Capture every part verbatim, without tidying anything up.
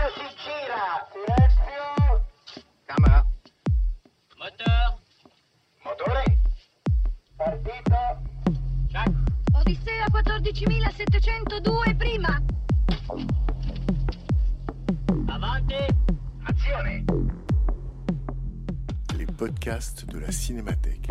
si gira. Silenzio. Camera. Moteur. Motore. Partito. Check. Odissea quattordicimilasettecentodue prima. Avanti. Azione. Les podcasts de la Cinémathèque.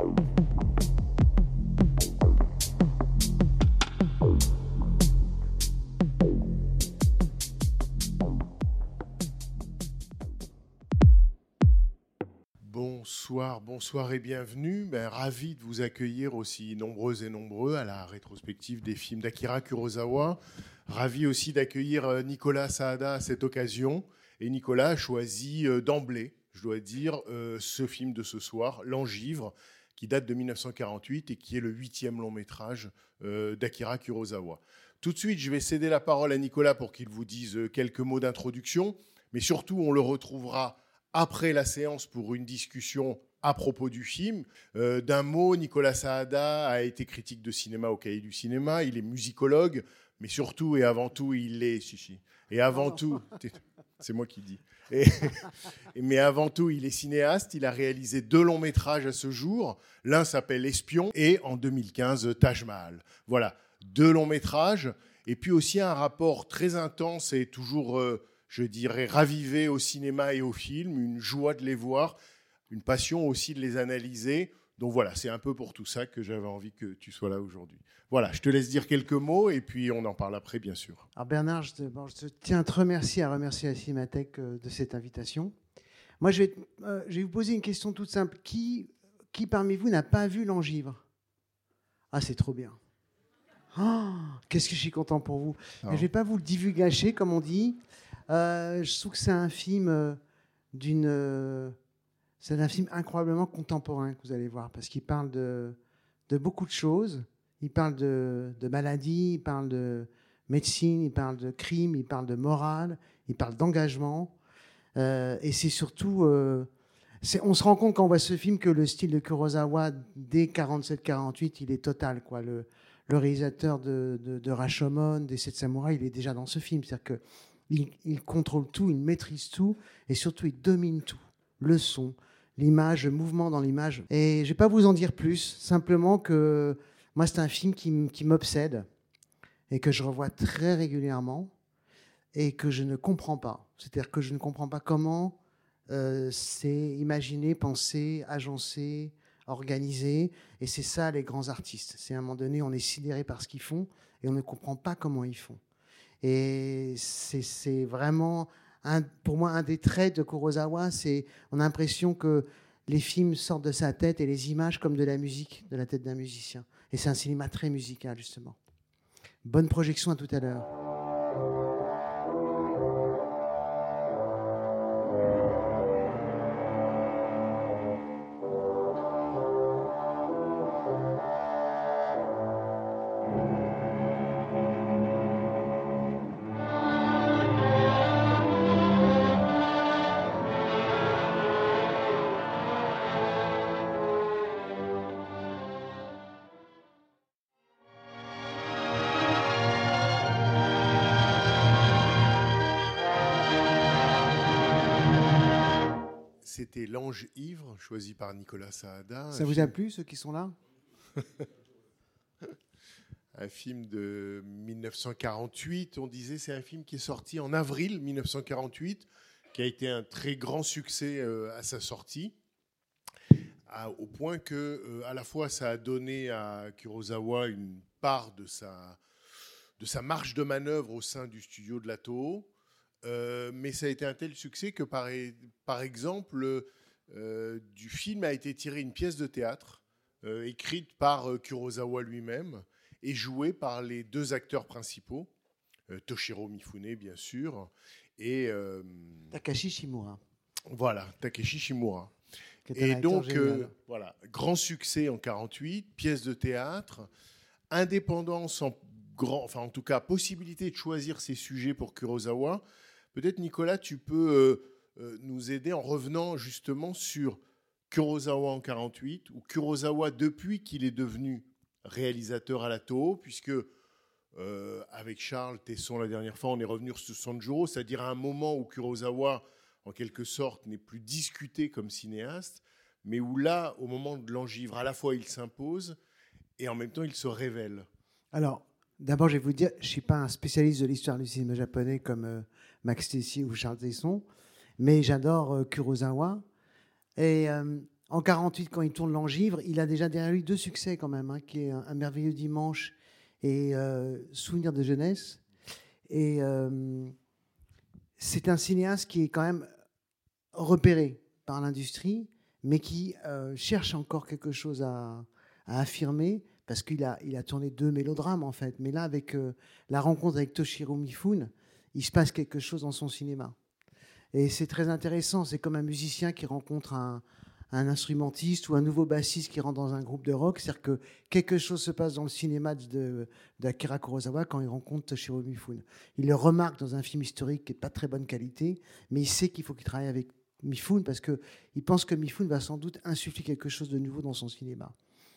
Bonsoir, bonsoir et bienvenue. Ben, ravi de vous accueillir aussi nombreux et nombreux à la rétrospective des films d'Akira Kurosawa. Ravi aussi d'accueillir Nicolas Saada à cette occasion. Et Nicolas a choisi euh, d'emblée, je dois dire, euh, ce film de ce soir, L'Angivre, qui date de dix-neuf cent quarante-huit et qui est le huitième long métrage euh, d'Akira Kurosawa. Tout de suite, je vais céder la parole à Nicolas pour qu'il vous dise quelques mots d'introduction, mais surtout, on le retrouvera après la séance pour une discussion à propos du film. Euh, d'un mot, Nicolas Saada a été critique de cinéma au Cahier du cinéma, il est musicologue, mais surtout et avant tout, il est... Si, si. Et avant tout... C'est moi qui dis. Et, mais avant tout, il est cinéaste. Il a réalisé deux longs métrages à ce jour. L'un s'appelle Espion et en deux mille quinze, Taj Mahal. Voilà, deux longs métrages. Et puis aussi un rapport très intense et toujours, euh, je dirais, ravivé au cinéma et au film. Une joie de les voir, une passion aussi de les analyser. Donc voilà, c'est un peu pour tout ça que j'avais envie que tu sois là aujourd'hui. Voilà, je te laisse dire quelques mots et puis on en parle après, bien sûr. Alors Bernard, je, te, bon, je te tiens à te remercier, à remercier la Cinémathèque euh, de cette invitation. Moi, je vais, euh, je vais vous poser une question toute simple. Qui, qui parmi vous n'a pas vu L'Angivre ? Ah, c'est trop bien. Oh, qu'est-ce que je suis content pour vous. Je ne vais pas vous le divulgacher, comme on dit. Euh, je trouve que c'est un film euh, d'une... Euh, c'est un film incroyablement contemporain que vous allez voir, parce qu'il parle de, de beaucoup de choses. Il parle de, de maladie, il parle de médecine, il parle de crime, il parle de morale, il parle d'engagement. Euh, et c'est surtout... Euh, c'est, on se rend compte quand on voit ce film que le style de Kurosawa, dès quarante-sept quarante-huit, il est total, quoi. Le, le réalisateur de, de, de Rashomon, des Sept Samouraïs, il est déjà dans ce film. C'est-à-dire qu'il il contrôle tout, il maîtrise tout, et surtout, il domine tout. Le son, l'image, le mouvement dans l'image. Et je ne vais pas vous en dire plus, simplement que moi, c'est un film qui, qui m'obsède et que je revois très régulièrement et que je ne comprends pas. C'est-à-dire que je ne comprends pas comment euh, c'est imaginé, pensé, agencé, organisé. Et c'est ça, les grands artistes. C'est à un moment donné, on est sidéré par ce qu'ils font et on ne comprend pas comment ils font. Et c'est, c'est vraiment... Un, pour moi, un des traits de Kurosawa, c'est on a l'impression que les films sortent de sa tête et les images comme de la musique, de la tête d'un musicien. Et c'est un cinéma très musical, justement. Bonne projection, à tout à l'heure. C'était L'Ange ivre, choisi par Nicolas Saada. Ça vous film... a plu, ceux qui sont là ? Un film de dix-neuf cent quarante-huit, on disait, c'est un film qui est sorti en avril dix-neuf cent quarante-huit, qui a été un très grand succès euh, à sa sortie, à, au point que, euh, à la fois, ça a donné à Kurosawa une part de sa, de sa marge de manœuvre au sein du studio de la Toho. Euh, mais ça a été un tel succès que, par, par exemple, euh, du film a été tirée une pièce de théâtre euh, écrite par euh, Kurosawa lui-même et jouée par les deux acteurs principaux, euh, Toshiro Mifune, bien sûr, et... Euh, Takashi Shimura. Voilà, Takeshi Shimura. Et donc, euh, voilà, grand succès en quarante-huit, pièce de théâtre, indépendance en grand... Enfin, en tout cas, possibilité de choisir ses sujets pour Kurosawa. Peut-être, Nicolas, tu peux euh, euh, nous aider en revenant justement sur Kurosawa en quarante-huit, ou Kurosawa depuis qu'il est devenu réalisateur à la Toho, puisque euh, avec Charles Tesson la dernière fois, on est revenu sur Sanjuro, c'est-à-dire à un moment où Kurosawa, en quelque sorte, n'est plus discuté comme cinéaste, mais où là, au moment de l'engivre, à la fois il s'impose et en même temps il se révèle. Alors, d'abord, je vais vous dire, je ne suis pas un spécialiste de l'histoire du cinéma japonais comme euh, Max Tessier ou Charles Tesson, mais j'adore euh, Kurosawa. Et euh, en quarante-huit, quand il tourne L'Engivre, il a déjà derrière lui deux succès quand même, hein, qui est un, un merveilleux dimanche et euh, Souvenir de jeunesse. Et euh, c'est un cinéaste qui est quand même repéré par l'industrie, mais qui euh, cherche encore quelque chose à, à affirmer, parce qu'il a, il a tourné deux mélodrames en fait. Mais là, avec euh, la rencontre avec Toshiro Mifune, il se passe quelque chose dans son cinéma. Et c'est très intéressant. C'est comme un musicien qui rencontre un, un instrumentiste ou un nouveau bassiste qui rentre dans un groupe de rock. C'est-à-dire que quelque chose se passe dans le cinéma de, d'Akira Kurosawa quand il rencontre Toshiro Mifune. Il le remarque dans un film historique qui n'est pas de très bonne qualité, mais il sait qu'il faut qu'il travaille avec Mifune parce qu'il pense que Mifune va sans doute insuffler quelque chose de nouveau dans son cinéma.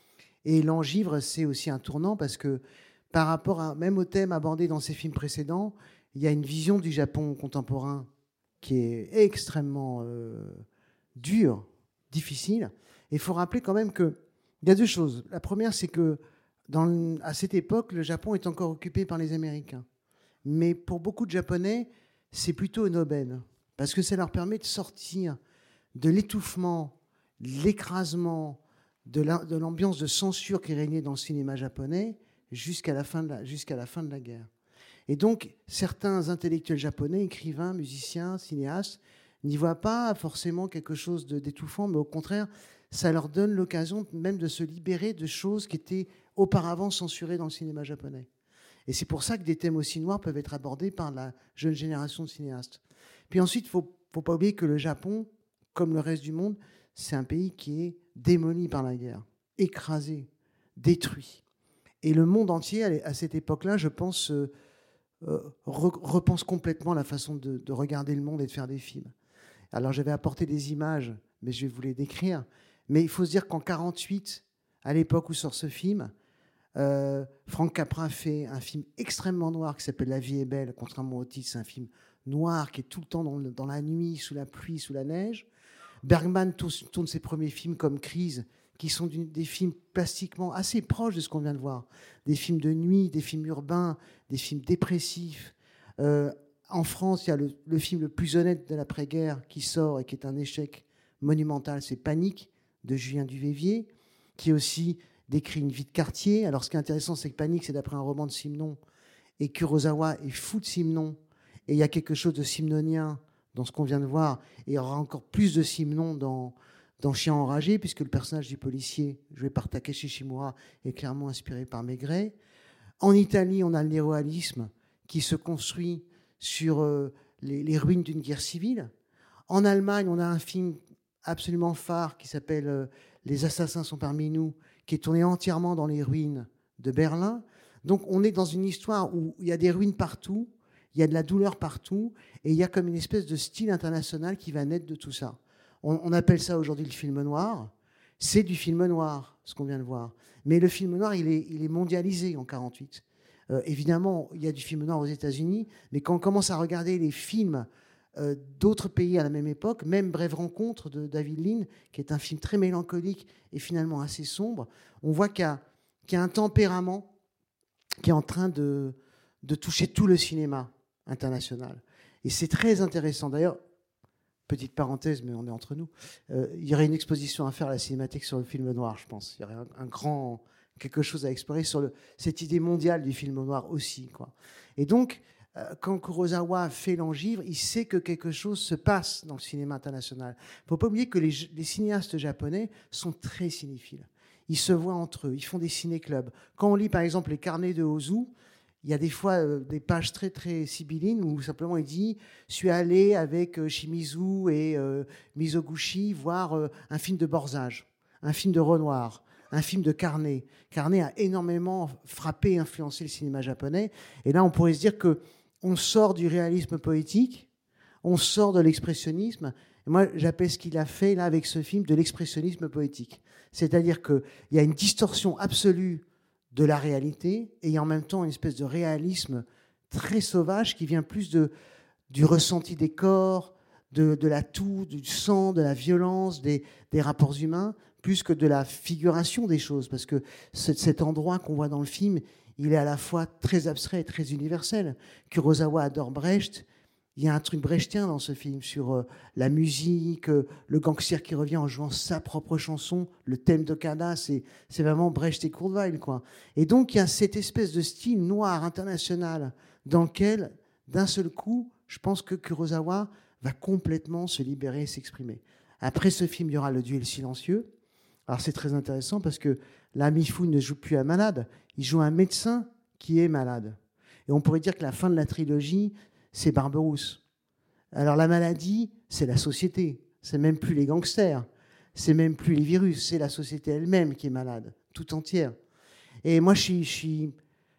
Et L'Engivre, c'est aussi un tournant parce que par rapport à, même au thème abordé dans ses films précédents, il y a une vision du Japon contemporain qui est extrêmement euh, dure, difficile. Et il faut rappeler quand même qu'il y a deux choses. La première, c'est que dans, à cette époque, le Japon est encore occupé par les Américains. Mais pour beaucoup de Japonais, c'est plutôt une aubaine. Parce que ça leur permet de sortir de l'étouffement, de l'écrasement, de, la, de l'ambiance de censure qui régnait dans le cinéma japonais jusqu'à la fin de la, jusqu'à la fin de la guerre. Et donc, certains intellectuels japonais, écrivains, musiciens, cinéastes, n'y voient pas forcément quelque chose de, d'étouffant, mais au contraire, ça leur donne l'occasion même de se libérer de choses qui étaient auparavant censurées dans le cinéma japonais. Et c'est pour ça que des thèmes aussi noirs peuvent être abordés par la jeune génération de cinéastes. Puis ensuite, il ne faut, faut pas oublier que le Japon, comme le reste du monde, c'est un pays qui est démoli par la guerre, écrasé, détruit. Et le monde entier, à cette époque-là, je pense... Euh, Euh, repense complètement la façon de, de regarder le monde et de faire des films. Alors j'avais apporté des images, mais je vais vous les décrire. Mais il faut se dire qu'en quarante-huit, à l'époque où sort ce film, euh, Frank Capra fait un film extrêmement noir qui s'appelle La vie est belle, contrairement au titre, c'est un film noir qui est tout le temps dans, le, dans la nuit, sous la pluie, sous la neige. Bergman tourne ses premiers films comme Crise, qui sont des films plastiquement assez proches de ce qu'on vient de voir. Des films de nuit, des films urbains, des films dépressifs. Euh, en France, il y a le, le film le plus honnête de l'après-guerre qui sort et qui est un échec monumental, c'est Panique, de Julien Duvivier, qui aussi décrit une vie de quartier. Alors, ce qui est intéressant, c'est que Panique, c'est d'après un roman de Simon, et Kurosawa est fou de Simon, et il y a quelque chose de simnonien dans ce qu'on vient de voir, et il y aura encore plus de Simon dans... dans Chien enragé, puisque le personnage du policier, joué par Takeshi Shimura, est clairement inspiré par Maigret. En Italie, on a le néoréalisme qui se construit sur euh, les, les ruines d'une guerre civile. En Allemagne, on a un film absolument phare qui s'appelle euh, Les assassins sont parmi nous, qui est tourné entièrement dans les ruines de Berlin. Donc on est dans une histoire où il y a des ruines partout, il y a de la douleur partout, et il y a comme une espèce de style international qui va naître de tout ça. On appelle ça aujourd'hui le film noir. C'est du film noir, ce qu'on vient de voir. Mais le film noir, il est, il est mondialisé en quarante-huit. Euh, évidemment, il y a du film noir aux États-Unis, mais quand on commence à regarder les films euh, d'autres pays à la même époque, même Brève rencontre de David Lean, qui est un film très mélancolique et finalement assez sombre, on voit qu'il y a, qu'il y a un tempérament qui est en train de, de toucher tout le cinéma international. Et c'est très intéressant. D'ailleurs, petite parenthèse, mais on est entre nous, euh, il y aurait une exposition à faire à la Cinémathèque sur le film noir, je pense. Il y aurait un, un grand... quelque chose à explorer sur le, cette idée mondiale du film noir aussi, quoi. Et donc, euh, quand Kurosawa fait L'Engivre, il sait que quelque chose se passe dans le cinéma international. Il ne faut pas oublier que les, les cinéastes japonais sont très cinéphiles. Ils se voient entre eux, ils font des ciné-clubs. Quand on lit, par exemple, les carnets de Ozu, il y a des fois euh, des pages très, très sibyllines où simplement il dit « Je suis allé avec euh, Shimizu et euh, Mizoguchi voir euh, un film de Borzage, un film de Renoir, un film de Carnet. » Carnet a énormément frappé et influencé le cinéma japonais. Et là, on pourrait se dire qu'on sort du réalisme poétique, on sort de l'expressionnisme. Et moi, j'appelle ce qu'il a fait là avec ce film de l'expressionnisme poétique. C'est-à-dire qu'il y a une distorsion absolue de la réalité et en même temps une espèce de réalisme très sauvage qui vient plus de, du ressenti des corps, de, de la toux, du sang, de la violence, des, des rapports humains, plus que de la figuration des choses. Parce que ce, cet endroit qu'on voit dans le film, il est à la fois très abstrait et très universel. Kurosawa adore Brecht. Il y a un truc brechtien dans ce film sur euh, la musique, euh, le gangster qui revient en jouant sa propre chanson, le thème de Kada, c'est, c'est vraiment Brecht et Kurzweil, quoi. Et donc, il y a cette espèce de style noir international dans lequel, d'un seul coup, je pense que Kurosawa va complètement se libérer et s'exprimer. Après ce film, il y aura Le Duel silencieux. Alors, c'est très intéressant parce que là, Mifune ne joue plus un malade, il joue un médecin qui est malade. Et on pourrait dire que la fin de la trilogie, c'est Barberousse. Alors, la maladie, c'est la société. C'est même plus les gangsters. C'est même plus les virus. C'est la société elle-même qui est malade, tout entière. Et moi, je suis... Je suis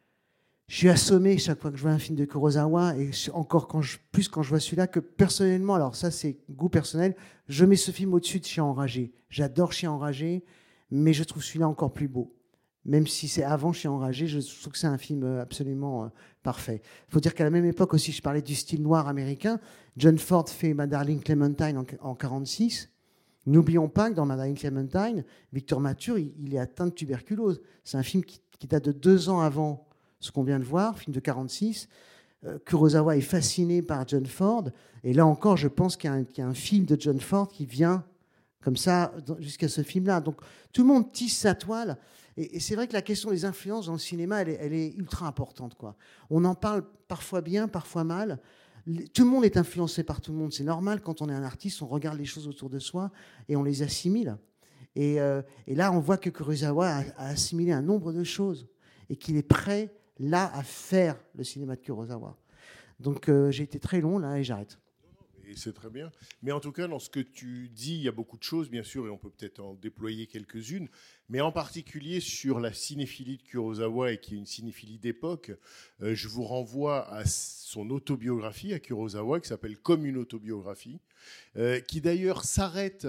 Je suis assommé chaque fois que je vois un film de Kurosawa, et encore quand je, plus quand je vois celui-là, que personnellement, alors ça c'est goût personnel, je mets ce film au-dessus de Chien enragé. J'adore Chien enragé, mais je trouve celui-là encore plus beau. Même si c'est avant Chien enragé, je trouve que c'est un film absolument euh, parfait. Il faut dire qu'à la même époque aussi, je parlais du style noir américain. John Ford fait Ma Darling Clementine en mille neuf cent quarante-six. N'oublions pas que dans Ma Darling Clementine, Victor Mature, il, il est atteint de tuberculose. C'est un film qui, qui date de deux ans avant ce qu'on vient de voir, film de quarante-six. Euh, Kurosawa est fasciné par John Ford. Et là encore, je pense qu'il y a un, qu'il y a un film de John Ford qui vient comme ça jusqu'à ce film-là. Donc tout le monde tisse sa toile. Et, et c'est vrai que la question des influences dans le cinéma, elle est, elle est ultra importante, quoi. On en parle parfois bien, parfois mal. Tout le monde est influencé par tout le monde. C'est normal, quand on est un artiste, on regarde les choses autour de soi et on les assimile. Et, euh, et là, on voit que Kurosawa a, a assimilé un nombre de choses et qu'il est prêt là à faire le cinéma de Kurosawa. Donc euh, j'ai été très long là et j'arrête. Et c'est très bien. Mais en tout cas, dans ce que tu dis, il y a beaucoup de choses, bien sûr, et on peut peut-être en déployer quelques-unes, mais en particulier sur la cinéphilie de Kurosawa, et qui est une cinéphilie d'époque, euh, je vous renvoie à son autobiographie, à Kurosawa, qui s'appelle Comme une autobiographie, euh, qui d'ailleurs s'arrête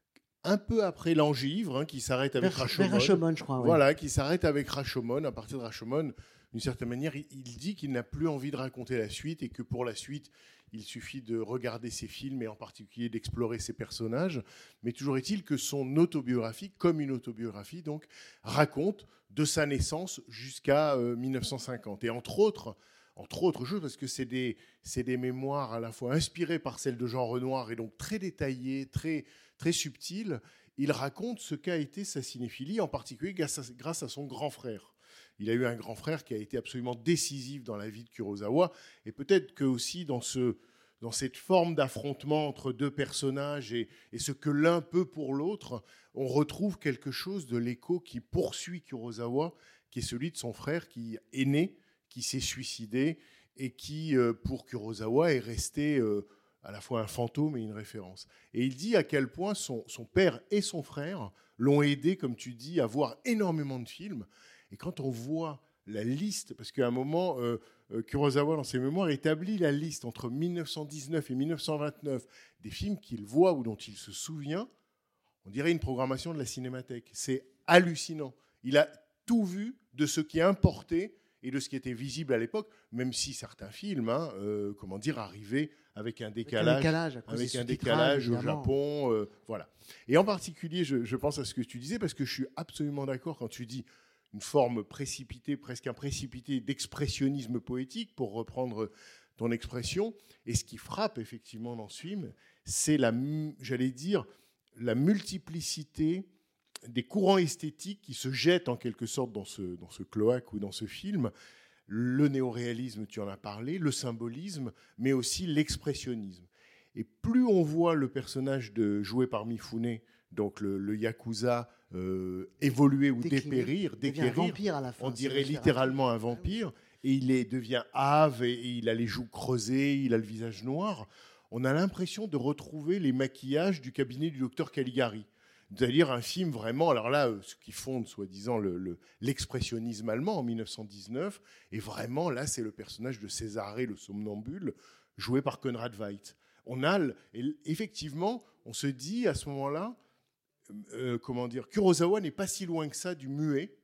un peu après L'Angivre, hein, qui s'arrête avec Vers, Rashomon. vers Rashomon, je crois. Ouais. Voilà, qui s'arrête avec Rashomon. À partir de Rashomon, d'une certaine manière, il, il dit qu'il n'a plus envie de raconter la suite et que pour la suite, il suffit de regarder ses films et en particulier d'explorer ses personnages. Mais toujours est-il que son autobiographie, comme une autobiographie, donc, raconte de sa naissance jusqu'à euh, mille neuf cent cinquante. Et entre autres, entre autres choses, parce que c'est des, c'est des mémoires à la fois inspirées par celles de Jean Renoir et donc très détaillées, très, très subtiles, il raconte ce qu'a été sa cinéphilie, en particulier grâce à, grâce à son grand frère. Il a eu un grand frère qui a été absolument décisif dans la vie de Kurosawa, et peut-être que aussi dans, ce, dans cette forme d'affrontement entre deux personnages et, et ce que l'un peut pour l'autre, on retrouve quelque chose de l'écho qui poursuit Kurosawa, qui est celui de son frère qui est né, qui s'est suicidé et qui, pour Kurosawa, est resté à la fois un fantôme et une référence. Et il dit à quel point son, son père et son frère l'ont aidé, comme tu dis, à voir énormément de films. Et quand on voit la liste, parce qu'à un moment, euh, Kurosawa, dans ses mémoires, établit la liste entre mille neuf cent dix-neuf et mille neuf cent vingt-neuf des films qu'il voit ou dont il se souvient, on dirait une programmation de la Cinémathèque. C'est hallucinant. Il a tout vu de ce qui est importé et de ce qui était visible à l'époque, même si certains films, hein, euh, comment dire, arrivaient avec un décalage, avec un décalage, avec un décalage au Japon, euh, voilà. Et en particulier, je, je pense à ce que tu disais, parce que je suis absolument d'accord quand tu dis une forme précipitée, presque un précipité d'expressionnisme poétique, pour reprendre ton expression. Et ce qui frappe effectivement dans ce film, c'est la, j'allais dire, la multiplicité des courants esthétiques qui se jettent en quelque sorte dans ce, dans ce cloaque ou dans ce film. Le néoréalisme, tu en as parlé, le symbolisme, mais aussi l'expressionnisme. Et plus on voit le personnage de, joué par Mifune, donc le, le Yakuza, euh, évoluer ou Décliner, dépérir, déchérir, vampire à la fin, on dirait littéralement un vampire, et il est, devient hâve, et, et il a les joues creusées, il a le visage noir. On a l'impression de retrouver les maquillages du cabinet du docteur Caligari. C'est-à-dire un film vraiment, alors là, ce qui fonde, soi-disant, le, le, l'expressionnisme allemand en mille neuf cent dix-neuf, et vraiment, là, c'est le personnage de Césarée, le somnambule, joué par Conrad Veidt. On a, effectivement, on se dit à ce moment-là, euh, comment dire, Kurosawa n'est pas si loin que ça du muet,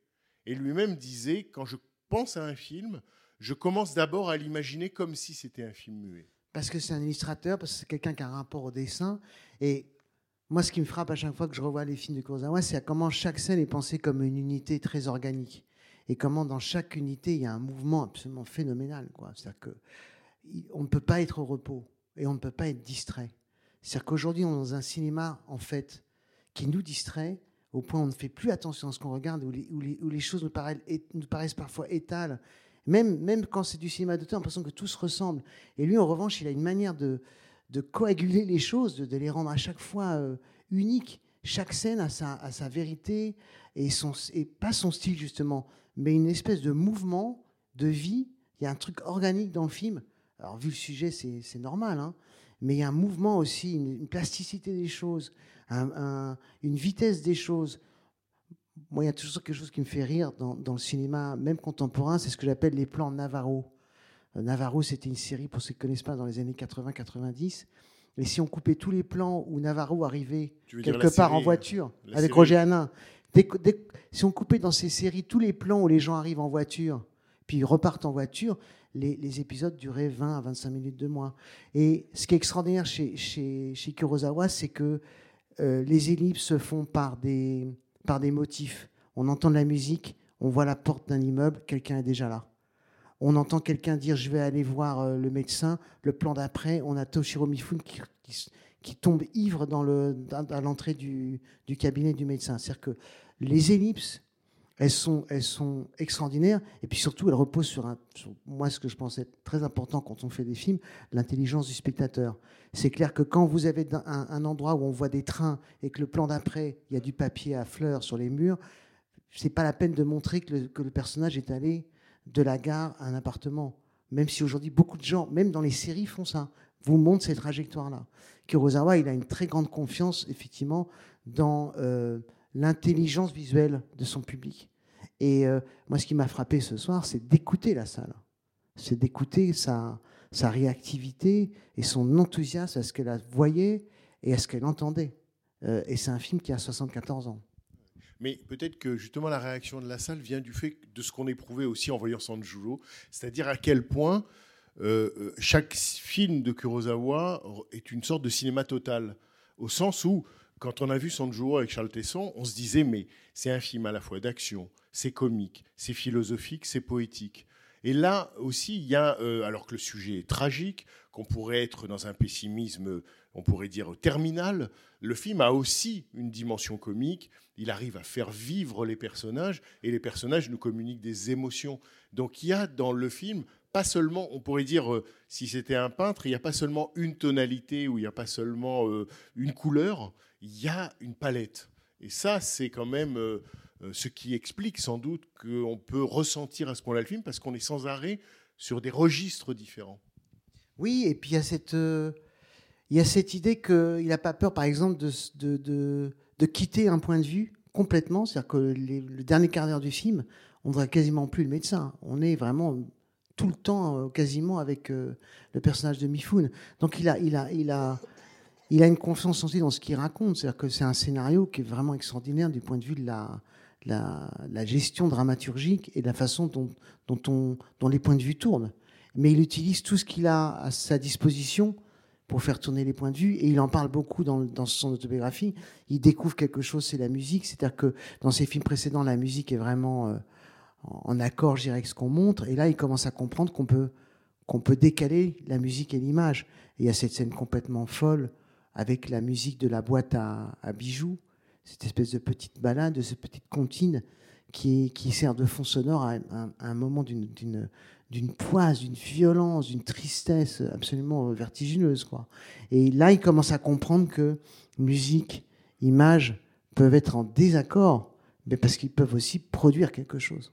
Et lui-même disait, quand je pense à un film, je commence d'abord à l'imaginer comme si c'était un film muet. Parce que c'est un illustrateur, parce que c'est quelqu'un qui a un rapport au dessin. Et moi, ce qui me frappe à chaque fois que je revois les films de Kurosawa, c'est à comment chaque scène est pensée comme une unité très organique. Et comment dans chaque unité, il y a un mouvement absolument phénoménal, quoi. C'est-à-dire qu'on ne peut pas être au repos et on ne peut pas être distrait. C'est-à-dire qu'aujourd'hui, on est dans un cinéma, en fait, qui nous distrait au point où on ne fait plus attention à ce qu'on regarde, où les, où les, où les choses nous paraissent, nous paraissent parfois étales. Même, même quand c'est du cinéma d'auteur, on a l'impression que tout se ressemble. Et lui, en revanche, il a une manière de, de coaguler les choses, de, de les rendre à chaque fois euh, uniques. Chaque scène a sa, a sa vérité, et, son, et pas son style, justement, mais une espèce de mouvement, de vie. Il y a un truc organique dans le film. Alors, vu le sujet, c'est, c'est normal, hein, mais il y a un mouvement aussi, une, une plasticité des choses, un, un, une vitesse des choses. Moi, il y a toujours quelque chose qui me fait rire dans, dans le cinéma, même contemporain, c'est ce que j'appelle les plans Navarro. Euh, Navarro, c'était une série, pour ceux qui ne connaissent pas, dans les années quatre-vingts quatre-vingt-dix. Et si on coupait tous les plans où Navarro arrivait quelque part série, en voiture, avec série. Roger Hanin, dès, dès, si on coupait dans ces séries tous les plans où les gens arrivent en voiture, puis ils repartent en voiture, les, les épisodes duraient vingt à vingt-cinq minutes de moins. Et ce qui est extraordinaire chez, chez, chez Kurosawa, c'est que euh, les ellipses se font par des... par des motifs. On entend de la musique, on voit la porte d'un immeuble, quelqu'un est déjà là. On entend quelqu'un dire « je vais aller voir euh, le médecin ». Le plan d'après, on a Toshiro Mifune qui, qui, qui tombe ivre dans le, à l'entrée du, du cabinet du médecin. C'est-à-dire que les ellipses, elles sont, elles sont extraordinaires, et puis surtout, elles reposent sur, un, sur moi, ce que je pense être très important quand on fait des films, l'intelligence du spectateur. C'est clair que quand vous avez un, un endroit où on voit des trains et que le plan d'après, il y a du papier à fleurs sur les murs, c'est pas la peine de montrer que le, que le personnage est allé de la gare à un appartement. Même si aujourd'hui, beaucoup de gens, même dans les séries, font ça, vous montrent ces trajectoires-là. Kurosawa, il a une très grande confiance, effectivement, dans euh, l'intelligence visuelle de son public. Et euh, moi, ce qui m'a frappé ce soir, c'est d'écouter la salle. C'est d'écouter sa, sa réactivité et son enthousiasme à ce qu'elle voyait et à ce qu'elle entendait. Euh, et c'est un film qui a soixante-quatorze ans. Mais peut-être que justement la réaction de la salle vient du fait de ce qu'on éprouvait aussi en voyant Sanjuro, c'est-à-dire à quel point euh, chaque film de Kurosawa est une sorte de cinéma total, au sens où, quand on a vu Sanjuro avec Charles Tesson, on se disait mais c'est un film à la fois d'action, c'est comique, c'est philosophique, c'est poétique. Et là aussi, il y a, euh, alors que le sujet est tragique, qu'on pourrait être dans un pessimisme, on pourrait dire terminal, le film a aussi une dimension comique. Il arrive à faire vivre les personnages, et les personnages nous communiquent des émotions. Donc il y a dans le film, pas seulement, on pourrait dire, euh, si c'était un peintre, il n'y a pas seulement une tonalité, ou il n'y a pas seulement euh, une couleur, il y a une palette. Et ça, c'est quand même... Euh, ce qui explique sans doute qu'on peut ressentir à ce point-là le film, parce qu'on est sans arrêt sur des registres différents. Oui, et puis il y a cette, euh, il y a cette idée qu'il n'a pas peur, par exemple, de, de, de, de quitter un point de vue complètement. C'est-à-dire que les, le dernier quart d'heure du film, on ne voit quasiment plus le médecin. On est vraiment tout le temps euh, quasiment avec euh, le personnage de Mifune. Donc il a, il a, il a, il a une confiance aussi dans ce qu'il raconte. C'est-à-dire que c'est un scénario qui est vraiment extraordinaire du point de vue de la... La, la gestion dramaturgique et la façon dont, dont, on, dont les points de vue tournent. Mais il utilise tout ce qu'il a à sa disposition pour faire tourner les points de vue, et il en parle beaucoup dans, dans son autobiographie. Il découvre quelque chose, c'est la musique. C'est-à-dire que dans ses films précédents, la musique est vraiment euh, en accord, je dirais, avec ce qu'on montre. Et là, il commence à comprendre qu'on peut, qu'on peut décaler la musique et l'image. Et il y a cette scène complètement folle avec la musique de la boîte à, à bijoux, cette espèce de petite balade, de cette petite comptine qui, qui sert de fond sonore à, à, à un moment d'une, d'une, d'une poisse, d'une violence, d'une tristesse absolument vertigineuse, quoi. Et là, il commence à comprendre que musique, image peuvent être en désaccord, mais parce qu'ils peuvent aussi produire quelque chose.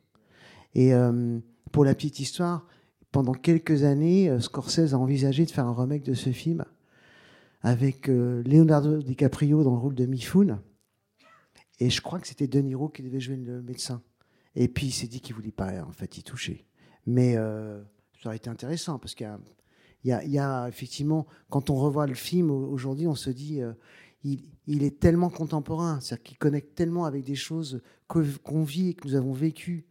Et euh, pour la petite histoire, pendant quelques années, Scorsese a envisagé de faire un remake de ce film avec euh, Leonardo DiCaprio dans le rôle de Mifune. Et je crois que c'était De Niro qui devait jouer le médecin. Et puis il s'est dit qu'il ne voulait pas en fait y toucher. Mais euh, ça aurait été intéressant, parce qu'il y a, il y a, il y a effectivement, quand on revoit le film aujourd'hui, on se dit, euh, il, il est tellement contemporain, c'est-à-dire qu'il connecte tellement avec des choses qu'on vit et que nous avons vécues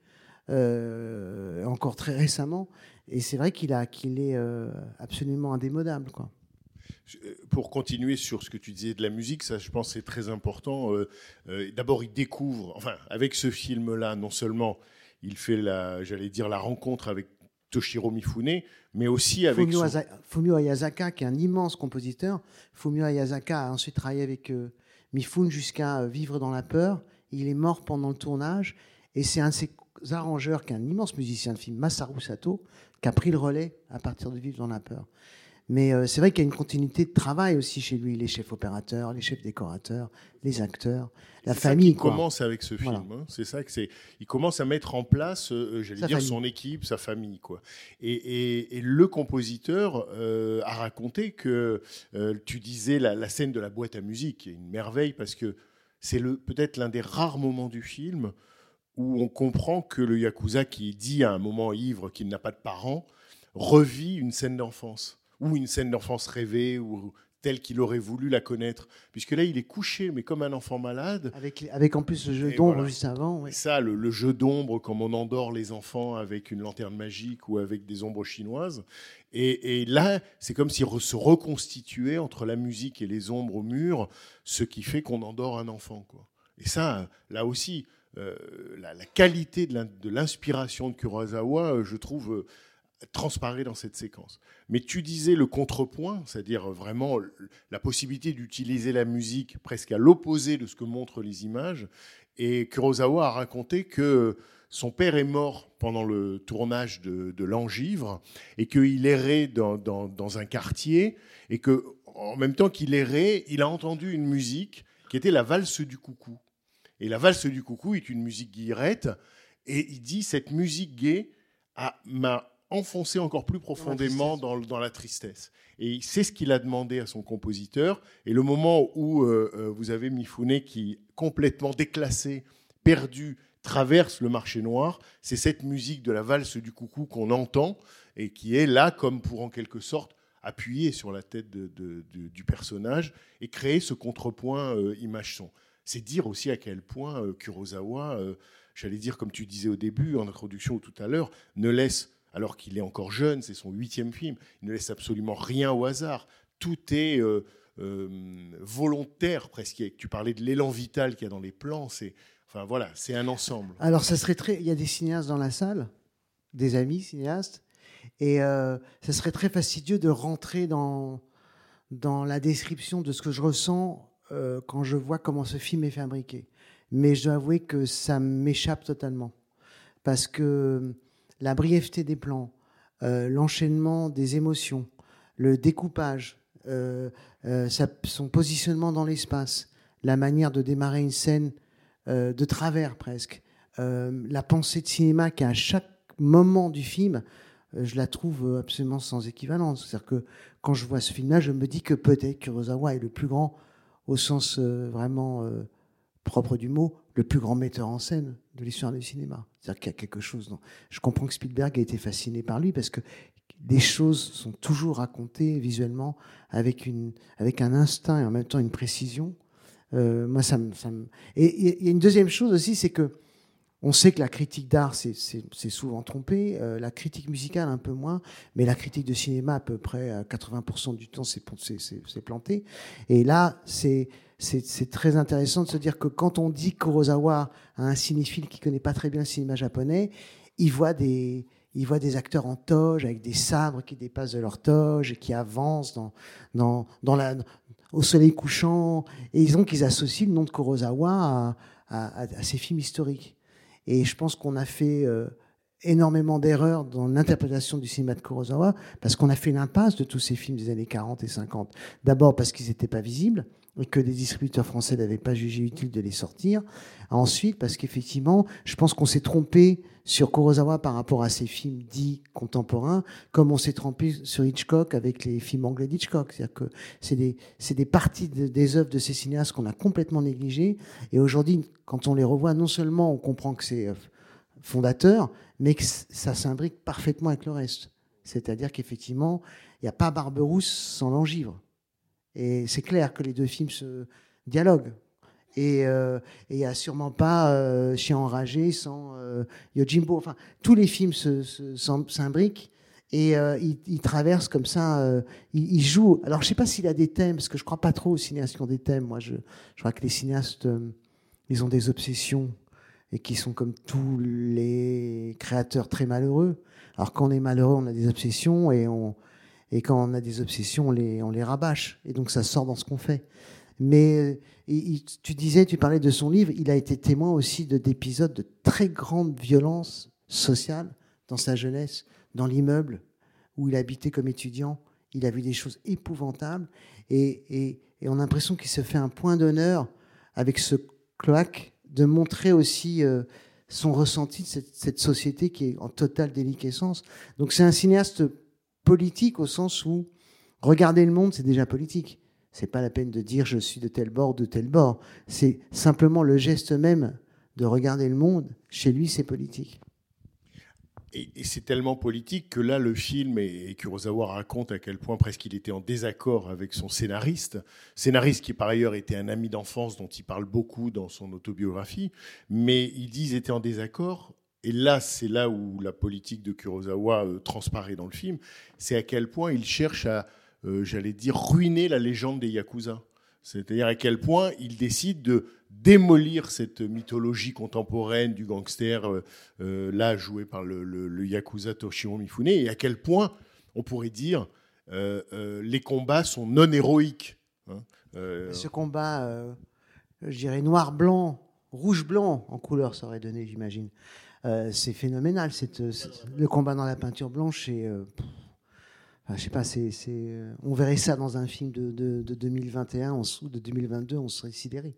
euh, encore très récemment. Et c'est vrai qu'il, a, qu'il est euh, absolument indémodable, quoi. Pour continuer sur ce que tu disais de la musique, ça, je pense, c'est très important. Euh, euh, d'abord, il découvre, enfin, avec ce film-là, non seulement il fait la, j'allais dire, la rencontre avec Toshiro Mifune, mais aussi avec Fumio, son... Asa- Fumio Ayazaka, qui est un immense compositeur. Fumio Ayazaka a ensuite travaillé avec euh, Mifune jusqu'à euh, Vivre dans la peur. Il est mort pendant le tournage, et c'est un de ses arrangeurs, qui est un immense musicien de film, Masaru Sato, qui a pris le relais à partir de Vivre dans la peur. Mais euh, c'est vrai qu'il y a une continuité de travail aussi chez lui, les chefs opérateurs, les chefs décorateurs, les acteurs, la c'est famille. Ça qui quoi. commence avec ce film. Voilà. Hein. C'est ça que c'est. Il commence à mettre en place, euh, j'allais Sa dire, famille. son équipe, sa famille, quoi. Et, et, et le compositeur euh, a raconté que euh, tu disais la, la scène de la boîte à musique, qui est une merveille parce que c'est le peut-être l'un des rares moments du film où on comprend que le yakuza qui dit à un moment ivre qu'il n'a pas de parents revit une scène d'enfance. Ou une scène d'enfance rêvée, ou telle qu'il aurait voulu la connaître. Puisque là, il est couché, mais comme un enfant malade. Avec, avec en plus le jeu Et d'ombre voilà. juste avant. Ouais. Et ça, le, le jeu d'ombre, comme on endort les enfants avec une lanterne magique ou avec des ombres chinoises. Et, et là, c'est comme s'il re, se reconstituait entre la musique et les ombres au mur, ce qui fait qu'on endort un enfant, quoi. Et ça, là aussi, euh, la, la qualité de, l'in, de l'inspiration de Kurosawa, euh, je trouve... Euh, transparaît dans cette séquence. Mais tu disais le contrepoint, c'est-à-dire vraiment la possibilité d'utiliser la musique presque à l'opposé de ce que montrent les images. Et Kurosawa a raconté que son père est mort pendant le tournage de, de L'Angivre et qu'il errait dans, dans, dans un quartier et qu'en même temps qu'il errait, il a entendu une musique qui était la valse du coucou. Et la valse du coucou est une musique guillerette et il dit cette musique gaie a, m'a enfoncé encore plus profondément dans la, dans, dans la tristesse. Et c'est ce qu'il a demandé à son compositeur. Et le moment où euh, vous avez Mifune qui, complètement déclassé, perdu, traverse le marché noir, c'est cette musique de la valse du coucou qu'on entend et qui est là comme pour, en quelque sorte, appuyer sur la tête de, de, de, du personnage et créer ce contrepoint euh, image-son. C'est dire aussi à quel point euh, Kurosawa, euh, j'allais dire, comme tu disais au début, en introduction ou tout à l'heure, ne laisse... alors qu'il est encore jeune, c'est son huitième film, il ne laisse absolument rien au hasard. Tout est euh, euh, volontaire presque. Tu parlais de l'élan vital qu'il y a dans les plans. C'est, enfin voilà, c'est un ensemble. Alors ça serait très. Il y a des cinéastes dans la salle, des amis cinéastes, et euh, ça serait très fastidieux de rentrer dans dans la description de ce que je ressens euh, quand je vois comment ce film est fabriqué. Mais je dois avouer que ça m'échappe totalement parce que la brièveté des plans, euh, l'enchaînement des émotions, le découpage, euh, euh, sa, son positionnement dans l'espace, la manière de démarrer une scène euh, de travers presque, euh, la pensée de cinéma qui à chaque moment du film, euh, je la trouve absolument sans équivalence. C'est-à-dire que quand je vois ce film-là, je me dis que peut-être Kurosawa est le plus grand, au sens euh, vraiment euh, propre du mot, le plus grand metteur en scène de l'histoire du cinéma. C'est-à-dire qu'il y a quelque chose... Dans... Je comprends que Spielberg a été fasciné par lui parce que les choses sont toujours racontées visuellement avec, une, avec un instinct et en même temps une précision. Euh, moi, ça me, ça me... Et il y a une deuxième chose aussi, c'est que on sait que la critique d'art, c'est, c'est, c'est souvent trompé, euh, la critique musicale un peu moins, mais la critique de cinéma à peu près à quatre-vingts pour cent du temps, c'est, c'est, c'est, c'est planté. Et là, c'est... C'est, c'est très intéressant de se dire que quand on dit Kurosawa à un cinéphile qui ne connaît pas très bien le cinéma japonais, il voit des, il voit des acteurs en toge avec des sabres qui dépassent de leur toge et qui avancent dans, dans, dans la, au soleil couchant. Et ils ont qu'ils associent le nom de Kurosawa à, à, à ces films historiques. Et je pense qu'on a fait euh, énormément d'erreurs dans l'interprétation du cinéma de Kurosawa parce qu'on a fait l'impasse de tous ces films des années quarante et cinquante. D'abord parce qu'ils n'étaient pas visibles et que les distributeurs français n'avaient pas jugé utile de les sortir. Ensuite, parce qu'effectivement, je pense qu'on s'est trompé sur Kurosawa par rapport à ses films dits contemporains, comme on s'est trompé sur Hitchcock avec les films anglais d'Hitchcock. C'est-à-dire que c'est des, c'est des parties de, des œuvres de ces cinéastes qu'on a complètement négligées. Et aujourd'hui, quand on les revoit, non seulement on comprend que c'est fondateur, mais que ça s'imbrique parfaitement avec le reste. C'est-à-dire qu'effectivement, il n'y a pas Barberousse sans L'Angivre. Et c'est clair que les deux films se dialoguent. Et il euh, n'y a sûrement pas euh, Chien enragé sans euh, Yojimbo. Enfin, tous les films se, se, s'imbriquent et euh, ils, ils traversent comme ça. Euh, ils, ils jouent. Alors, je ne sais pas s'il a des thèmes, parce que je ne crois pas trop aux cinéastes qui ont des thèmes. Moi, je, je crois que les cinéastes, euh, ils ont des obsessions et qui sont comme tous les créateurs très malheureux. Alors, quand on est malheureux, on a des obsessions et, on, et quand on a des obsessions, on les, on les rabâche. Et donc, ça sort dans ce qu'on fait. Mais il, tu disais, tu parlais de son livre, il a été témoin aussi de, d'épisodes de très grande violence sociale dans sa jeunesse, dans l'immeuble où il habitait comme étudiant. Il a vu des choses épouvantables et, et, et on a l'impression qu'il se fait un point d'honneur avec ce cloaque de montrer aussi euh, son ressenti de cette, cette société qui est en totale déliquescence. Donc c'est un cinéaste politique au sens où regarder le monde, c'est déjà politique. C'est pas la peine de dire je suis de tel bord, de tel bord. C'est simplement le geste même de regarder le monde. Chez lui, c'est politique. Et, et c'est tellement politique que là, le film, et, et Kurosawa raconte à quel point presque il était en désaccord avec son scénariste. Scénariste qui, par ailleurs, était un ami d'enfance dont il parle beaucoup dans son autobiographie. Mais ils disent était en désaccord. Et là, c'est là où la politique de Kurosawa euh, transparaît dans le film. C'est à quel point il cherche à... Euh, j'allais dire, ruiner la légende des Yakuza. C'est-à-dire à quel point il décide de démolir cette mythologie contemporaine du gangster, euh, euh, là joué par le, le, le Yakuza Toshiro Mifune, et à quel point, on pourrait dire, euh, euh, les combats sont non héroïques. Hein. Euh, Ce combat, euh, je dirais noir-blanc, rouge-blanc, en couleur, ça aurait donné, j'imagine. Euh, c'est phénoménal. C'est, c'est, le combat dans la peinture blanche, c'est... Euh, Enfin, je sais pas, c'est, c'est, on verrait ça dans un film de, de, de deux mille vingt et un ou de deux mille vingt-deux, on serait sidéré.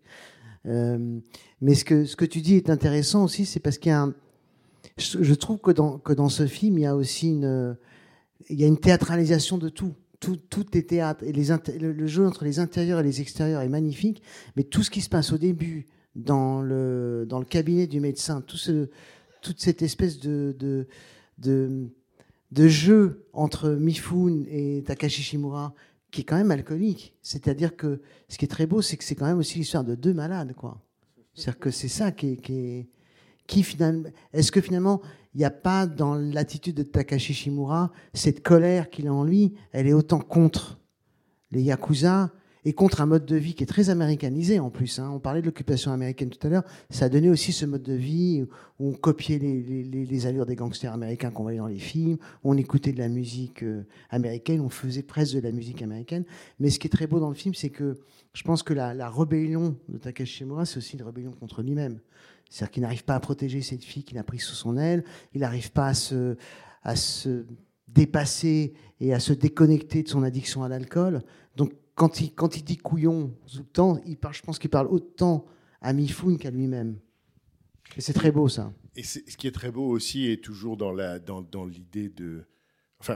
Euh, mais ce que, ce que tu dis est intéressant aussi, c'est parce qu'il y a un, je, je trouve que dans, que dans ce film, il y a aussi une, il y a une théâtralisation de tout. Tout, tout est théâtre. Et les, le, le jeu entre les intérieurs et les extérieurs est magnifique, mais tout ce qui se passe au début, dans le, dans le cabinet du médecin, tout ce, toute cette espèce de... de, de de jeu entre Mifune et Takashi Shimura, qui est quand même alcoolique. C'est-à-dire que ce qui est très beau, c'est que c'est quand même aussi l'histoire de deux malades, quoi. C'est-à-dire que c'est ça qui est... Qui est qui finalement, est-ce que finalement, il n'y a pas dans l'attitude de Takashi Shimura cette colère qu'il a en lui, elle est autant contre les Yakuza et contre un mode de vie qui est très américanisé en plus. Hein. On parlait de l'occupation américaine tout à l'heure. Ça a donné aussi ce mode de vie où on copiait les, les, les allures des gangsters américains qu'on voyait dans les films, où on écoutait de la musique américaine, on faisait presque de la musique américaine. Mais ce qui est très beau dans le film, c'est que je pense que la, la rébellion de Takashi Shimura, c'est aussi une rébellion contre lui-même. C'est-à-dire qu'il n'arrive pas à protéger cette fille qu'il a prise sous son aile, il n'arrive pas à se, à se dépasser et à se déconnecter de son addiction à l'alcool. Donc, Quand il, quand il dit couillon tout le temps, il parle, je pense qu'il parle autant à Mifune qu'à lui-même. Et c'est très beau, ça. Et c'est, ce qui est très beau aussi est toujours dans, la, dans, dans l'idée de... Enfin,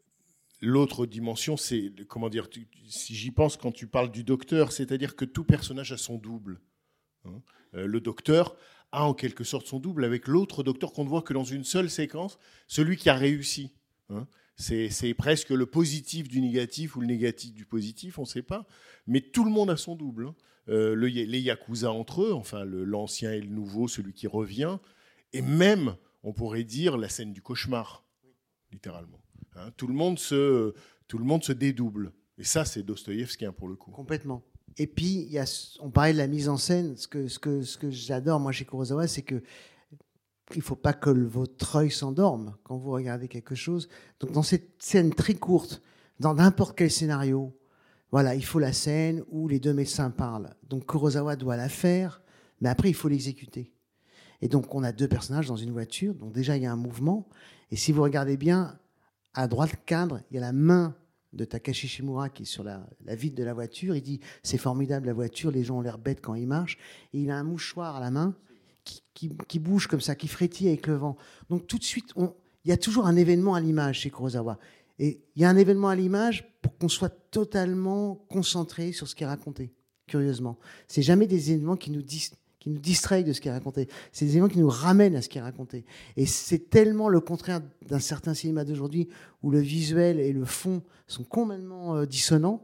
l'autre dimension, c'est... Comment dire tu, Si j'y pense quand tu parles du docteur, c'est-à-dire que tout personnage a son double. Hein. Euh, le docteur a en quelque sorte son double avec l'autre docteur qu'on ne voit que dans une seule séquence, celui qui a réussi. Hein. C'est, c'est presque le positif du négatif ou le négatif du positif, on ne sait pas. Mais tout le monde a son double. Hein. Euh, le, les Yakuza entre eux, enfin le, l'ancien et le nouveau, celui qui revient. Et même, on pourrait dire, la scène du cauchemar, littéralement. Hein, tout, le monde se, tout le monde se dédouble. Et ça, c'est Dostoïevski, hein, pour le coup. Complètement. Et puis, il y a, on parlait de la mise en scène. Ce que, ce que, ce que j'adore, moi, chez Kurosawa, c'est que il ne faut pas que votre œil s'endorme quand vous regardez quelque chose. Donc, dans cette scène très courte, dans n'importe quel scénario, voilà, il faut la scène où les deux médecins parlent. Donc, Kurosawa doit la faire, mais après, il faut l'exécuter. Et donc, on a deux personnages dans une voiture. Donc, déjà, il y a un mouvement. Et si vous regardez bien, à droite cadre, il y a la main de Takashi Shimura qui est sur la, la vitre de la voiture. Il dit « C'est formidable, la voiture. Les gens ont l'air bêtes quand ils marchent. » Et il a un mouchoir à la main Qui, qui, qui bouge comme ça, qui frétille avec le vent. Donc tout de suite, on, il y a toujours un événement à l'image chez Kurosawa. Et il y a un événement à l'image pour qu'on soit totalement concentré sur ce qui est raconté, curieusement. C'est jamais des événements qui nous, dis, qui nous distraient de ce qui est raconté. C'est des événements qui nous ramènent à ce qui est raconté. Et c'est tellement le contraire d'un certain cinéma d'aujourd'hui où le visuel et le fond sont complètement euh, dissonants.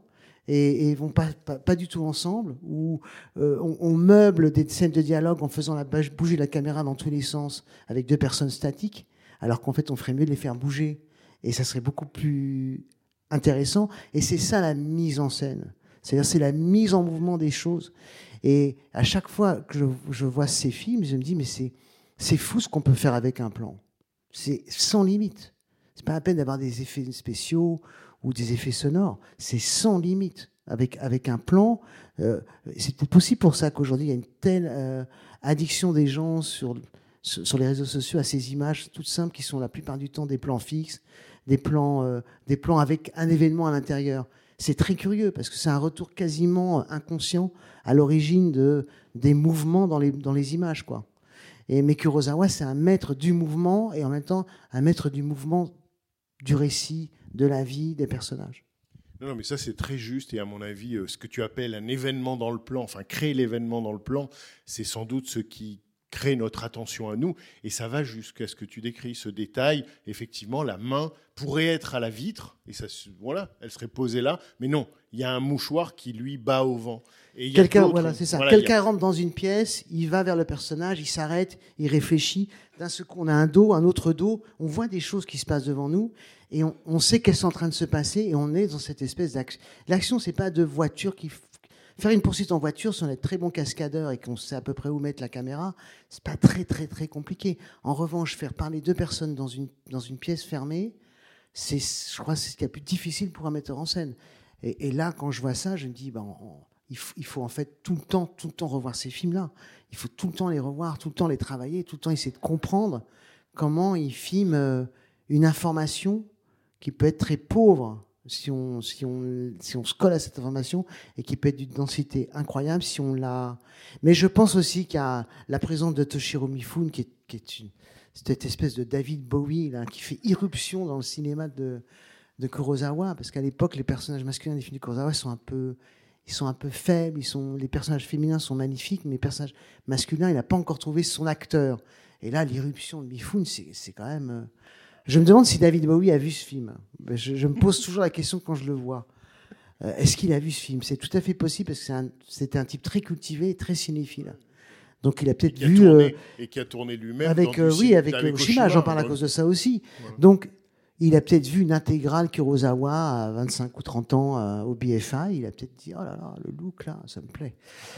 et, et vont pas, pas, pas du tout ensemble, où euh, on, on meuble des scènes de dialogue en faisant la, bouger la caméra dans tous les sens avec deux personnes statiques, alors qu'en fait on ferait mieux de les faire bouger et ça serait beaucoup plus intéressant. Et c'est ça la mise en scène, c'est-à-dire c'est la mise en mouvement des choses. Et à chaque fois que je, je vois ces films, je me dis mais c'est, c'est fou ce qu'on peut faire avec un plan, c'est sans limite. C'est pas la peine d'avoir des effets spéciaux ou des effets sonores, c'est sans limite. Avec, avec un plan, euh, c'est peut-être possible pour ça qu'aujourd'hui, il y a une telle euh, addiction des gens sur, sur, sur les réseaux sociaux à ces images toutes simples qui sont la plupart du temps des plans fixes, des plans, euh, des plans avec un événement à l'intérieur. C'est très curieux parce que c'est un retour quasiment inconscient à l'origine de, des mouvements dans les, dans les images, quoi. Et mais Kurosawa, c'est un maître du mouvement et en même temps un maître du mouvement du récit, de la vie, des personnages. Non, non, mais ça c'est très juste et à mon avis, euh, ce que tu appelles un événement dans le plan, enfin créer l'événement dans le plan, c'est sans doute ce qui crée notre attention à nous et ça va jusqu'à ce que tu décris, ce détail. Effectivement, la main pourrait être à la vitre et ça, voilà, elle serait posée là, mais non, il y a un mouchoir qui lui bat au vent. Et il y a Quelqu'un, voilà, c'est ça. Voilà, Quelqu'un a... rentre dans une pièce, il va vers le personnage, il s'arrête, il réfléchit. D'un seul coup, on a un dos, un autre dos. On voit des choses qui se passent devant nous et on, on sait qu'elles sont en train de se passer et on est dans cette espèce d'action. L'action, c'est pas de voiture qui faire une poursuite en voiture, si on est très bon cascadeur et qu'on sait à peu près où mettre la caméra, c'est pas très très très compliqué. En revanche, faire parler deux personnes dans une dans une pièce fermée, c'est, je crois, c'est ce qu'il y a plus difficile pour un metteur en scène. Et, et là, quand je vois ça, je me dis, ben, on, il faut, il faut en fait tout le temps, tout le temps revoir ces films-là. Il faut tout le temps les revoir, tout le temps les travailler, tout le temps essayer de comprendre comment ils filment euh, une information qui peut être très pauvre si on, si on, si on se colle à cette information et qui peut être d'une densité incroyable si on l'a. Mais je pense aussi qu'il y a la présence de Toshiro Mifune qui est, qui est une, cette espèce de David Bowie là, qui fait irruption dans le cinéma de, de Kurosawa, parce qu'à l'époque les personnages masculins des films de Kurosawa sont un peu Ils sont un peu faibles, ils sont, les personnages féminins sont magnifiques, mais les personnages masculins, il n'a pas encore trouvé son acteur. Et là, l'irruption de Mifune, c'est, c'est quand même... Euh... Je me demande si David Bowie a vu ce film. Je, je me pose toujours la question quand je le vois. Euh, est-ce qu'il a vu ce film ? C'est tout à fait possible, parce que c'est un, c'était un type très cultivé et très cinéphile. Donc il a peut-être vu... Tourné, euh, et qui a tourné lui-même avec, dans euh, du oui, avec, avec Oshima, j'en parle à cause de ça aussi. Voilà. Donc... Il a peut-être vu une intégrale Kurosawa à vingt-cinq ou trente ans euh, au B F I. Il a peut-être dit « Oh là là, le look, là, ça me plaît. »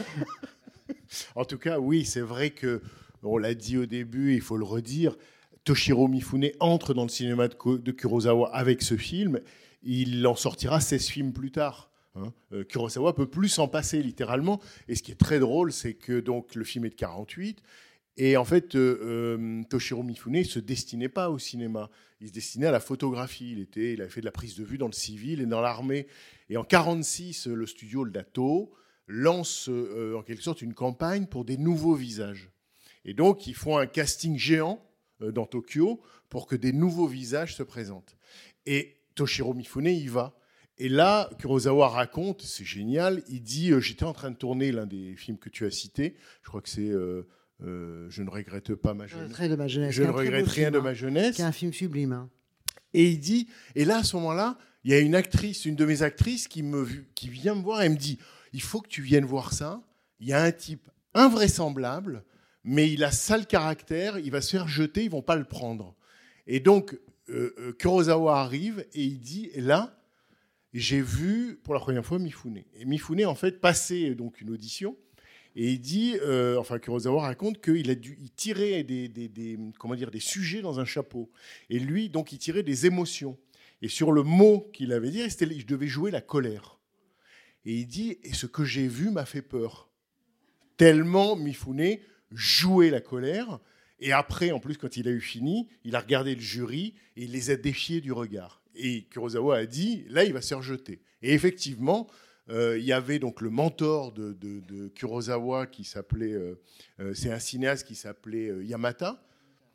En tout cas, oui, c'est vrai que, on l'a dit au début, il faut le redire, Toshiro Mifune entre dans le cinéma de, de Kurosawa avec ce film. Il en sortira seize films plus tard. Hein. Euh, Kurosawa peut plus s'en passer, littéralement. Et ce qui est très drôle, c'est que donc, le film est de quarante-huit. Et en fait, euh, euh, Toshiro Mifune ne se destinait pas au cinéma. Il se destinait à la photographie. Il, était, il avait fait de la prise de vue dans le civil et dans l'armée. Et en quarante-six, le studio, le Dato, lance euh, en quelque sorte une campagne pour des nouveaux visages. Et donc, ils font un casting géant euh, dans Tokyo pour que des nouveaux visages se présentent. Et Toshiro Mifune y va. Et là, Kurosawa raconte, c'est génial, il dit euh, « J'étais en train de tourner l'un des films que tu as cités. Je crois que c'est... Euh, Euh, je ne regrette pas ma jeunesse. Très de ma jeunesse. Je ne regrette rien film, de ma jeunesse. C'est un film sublime. Hein. Et il dit, et là à ce moment-là, il y a une actrice, une de mes actrices qui me qui vient me voir et me dit, il faut que tu viennes voir ça. Il y a un type invraisemblable, mais il a sale caractère. Il va se faire jeter, ils vont pas le prendre. Et donc euh, Kurosawa arrive et il dit, et là, j'ai vu pour la première fois Mifune. Et Mifune en fait passait donc une audition. Et il dit, euh, enfin Kurosawa raconte qu'il a dû, il tirait des, des, des, comment dire, des sujets dans un chapeau. Et lui, donc, il tirait des émotions. Et sur le mot qu'il avait dit, c'était, je devais jouer la colère. Et il dit, et ce que j'ai vu m'a fait peur. Tellement Mifune jouait la colère. Et après, en plus, quand il a eu fini, il a regardé le jury et il les a défiés du regard. Et Kurosawa a dit, là, il va se faire jeter. Et effectivement, Euh, il y avait donc le mentor de, de, de Kurosawa qui s'appelait, euh, euh, c'est un cinéaste qui s'appelait euh, Yamata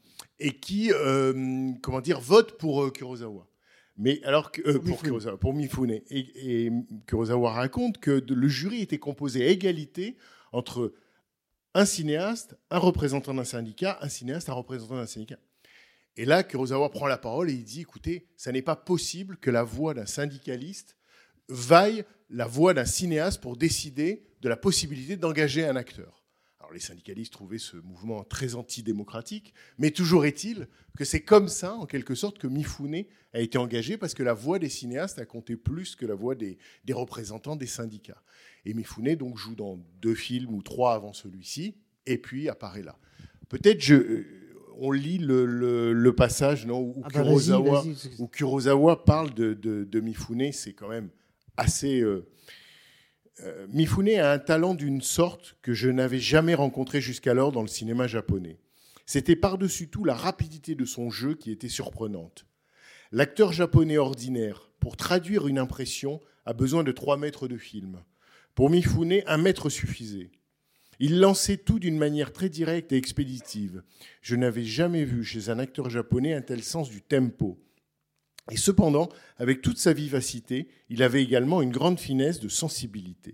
et qui, euh, comment dire, vote pour euh, Kurosawa. Mais alors que, euh, pour Kurosawa, pour Mifune. Et, et Kurosawa raconte que de, le jury était composé à égalité entre un cinéaste, un représentant d'un syndicat, un cinéaste, un représentant d'un syndicat. Et là, Kurosawa prend la parole et il dit, écoutez, ça n'est pas possible que la voix d'un syndicaliste vaille la voix d'un cinéaste pour décider de la possibilité d'engager un acteur. Alors les syndicalistes trouvaient ce mouvement très antidémocratique, mais toujours est-il que c'est comme ça, en quelque sorte, que Mifune a été engagé, parce que la voix des cinéastes a compté plus que la voix des, des représentants des syndicats. Et Mifune donc joue dans deux films ou trois avant celui-ci, et puis apparaît là. Peut-être je, on lit le, le, le passage non, où, ah bah Kurosawa, vas-y, vas-y. où Kurosawa parle de, de, de Mifune, c'est quand même assez... Euh, euh, Mifune a un talent d'une sorte que je n'avais jamais rencontré jusqu'alors dans le cinéma japonais. C'était par-dessus tout la rapidité de son jeu qui était surprenante. L'acteur japonais ordinaire, pour traduire une impression, a besoin de trois mètres de film. Pour Mifune, un mètre suffisait. Il lançait tout d'une manière très directe et expéditive. Je n'avais jamais vu chez un acteur japonais un tel sens du tempo. Et cependant, avec toute sa vivacité, il avait également une grande finesse de sensibilité.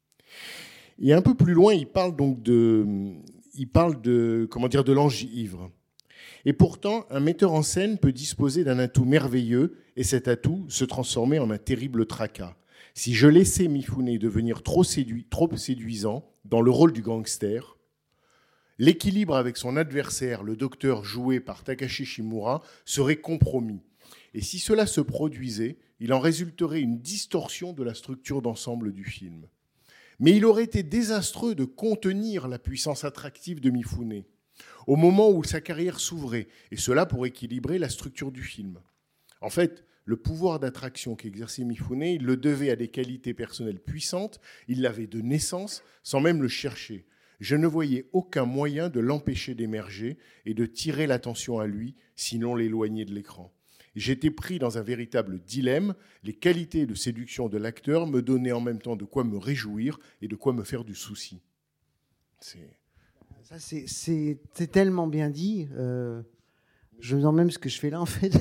Et un peu plus loin, il parle donc de, il parle de, comment dire, de l'ange-ivre. Et pourtant, un metteur en scène peut disposer d'un atout merveilleux et cet atout se transformer en un terrible tracas. Si je laissais Mifune devenir trop, séduit, trop séduisant dans le rôle du gangster, l'équilibre avec son adversaire, le docteur joué par Takashi Shimura, serait compromis. Et si cela se produisait, il en résulterait une distorsion de la structure d'ensemble du film. Mais il aurait été désastreux de contenir la puissance attractive de Mifune au moment où sa carrière s'ouvrait, et cela pour équilibrer la structure du film. En fait, le pouvoir d'attraction qu'exerçait Mifune, il le devait à des qualités personnelles puissantes, il l'avait de naissance, sans même le chercher. Je ne voyais aucun moyen de l'empêcher d'émerger et de tirer l'attention à lui, sinon l'éloigner de l'écran. J'étais pris dans un véritable dilemme. Les qualités de séduction de l'acteur me donnaient en même temps de quoi me réjouir et de quoi me faire du souci. C'est... Ça, c'est, c'est, c'est tellement bien dit. Euh, je me demande même ce que je fais là, en fait.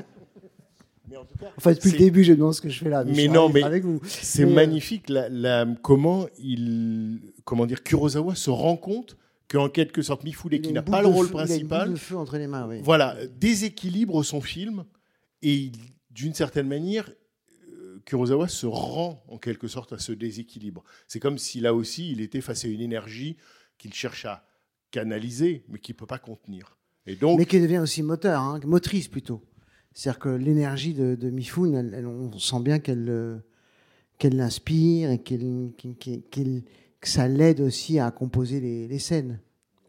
Mais en tout cas, enfin, depuis c'est... le début, je me demande ce que je fais là. Mais, mais je non, mais avec vous. c'est mais, magnifique la, la, comment, il, comment dire, Kurosawa se rend compte qu'en quelque sorte, Mifune, qui n'a pas le rôle feu, principal, il a une boule de feu entre les mains, oui. Voilà, déséquilibre son film. Et d'une certaine manière, Kurosawa se rend en quelque sorte à ce déséquilibre. C'est comme si là aussi, il était face à une énergie qu'il cherche à canaliser, mais qu'il ne peut pas contenir. Et donc, mais qui devient aussi moteur, hein, motrice plutôt. C'est-à-dire que l'énergie de, de Mifune, elle, elle, on sent bien qu'elle, qu'elle l'inspire et qu'elle, qu'elle, qu'elle, que ça l'aide aussi à composer les, les scènes.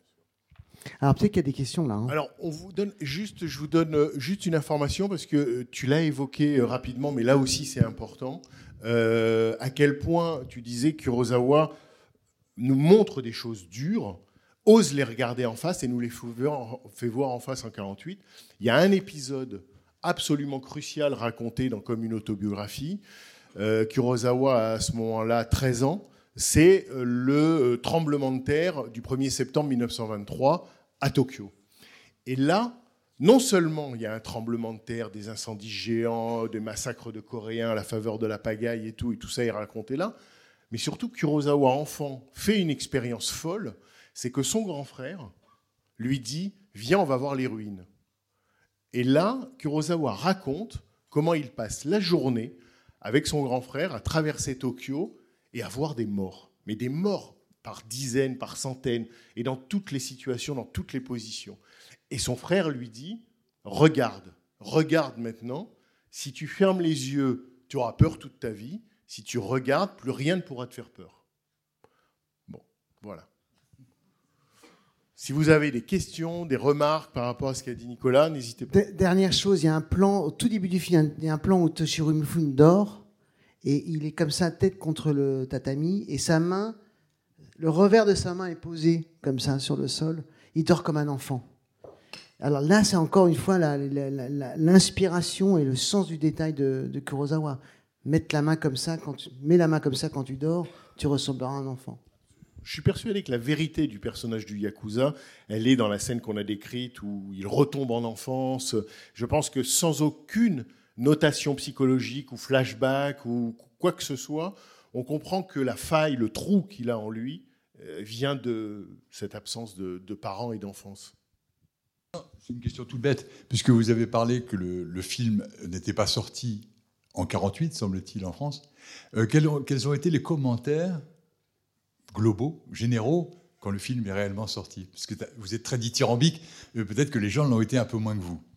Alors peut-être qu'il y a des questions là. Hein. Alors on vous donne juste, je vous donne juste une information parce que tu l'as évoqué rapidement, mais là aussi c'est important. Euh, à quel point tu disais que Kurosawa nous montre des choses dures, ose les regarder en face et nous les fait voir en face en quarante-huit. Il y a un épisode absolument crucial raconté dans, comme une autobiographie. Euh, Kurosawa a à ce moment-là treize ans. C'est le tremblement de terre du premier septembre mille neuf cent vingt-trois à Tokyo. Et là, non seulement il y a un tremblement de terre, des incendies géants, des massacres de Coréens à la faveur de la pagaille et tout, et tout ça est raconté là, mais surtout Kurosawa, enfant, fait une expérience folle, c'est que son grand frère lui dit « Viens, on va voir les ruines ». Et là, Kurosawa raconte comment il passe la journée avec son grand frère à traverser Tokyo et à voir des morts. Mais des morts par dizaines, par centaines, et dans toutes les situations, dans toutes les positions. Et son frère lui dit, regarde, regarde maintenant, si tu fermes les yeux, tu auras peur toute ta vie, si tu regardes, plus rien ne pourra te faire peur. Bon, voilà. Si vous avez des questions, des remarques par rapport à ce qu'a dit Nicolas, n'hésitez pas. Dernière chose, il y a un plan, au tout début du film, il y a un plan où Toshiro Mifune dort, et il est comme ça, tête contre le tatami, et sa main, le revers de sa main est posé comme ça sur le sol. Il dort comme un enfant. Alors là, c'est encore une fois la, la, la, l'inspiration et le sens du détail de, de Kurosawa. Mettre la main comme ça, quand tu mets la main comme ça quand tu dors, tu ressembleras à un enfant. Je suis persuadé que la vérité du personnage du Yakuza, elle est dans la scène qu'on a décrite où il retombe en enfance. Je pense que sans aucune notation psychologique ou flashback ou quoi que ce soit, on comprend que la faille, le trou qu'il a en lui, vient de cette absence de, de parents et d'enfance. C'est une question toute bête, puisque vous avez parlé que le, le film n'était pas sorti en quarante-huit, semble-t-il, en France. Euh, quels, ont, quels ont été les commentaires globaux, généraux, quand le film est réellement sorti? Parce que vous êtes très dithyrambique, euh, peut-être que les gens l'ont été un peu moins que vous.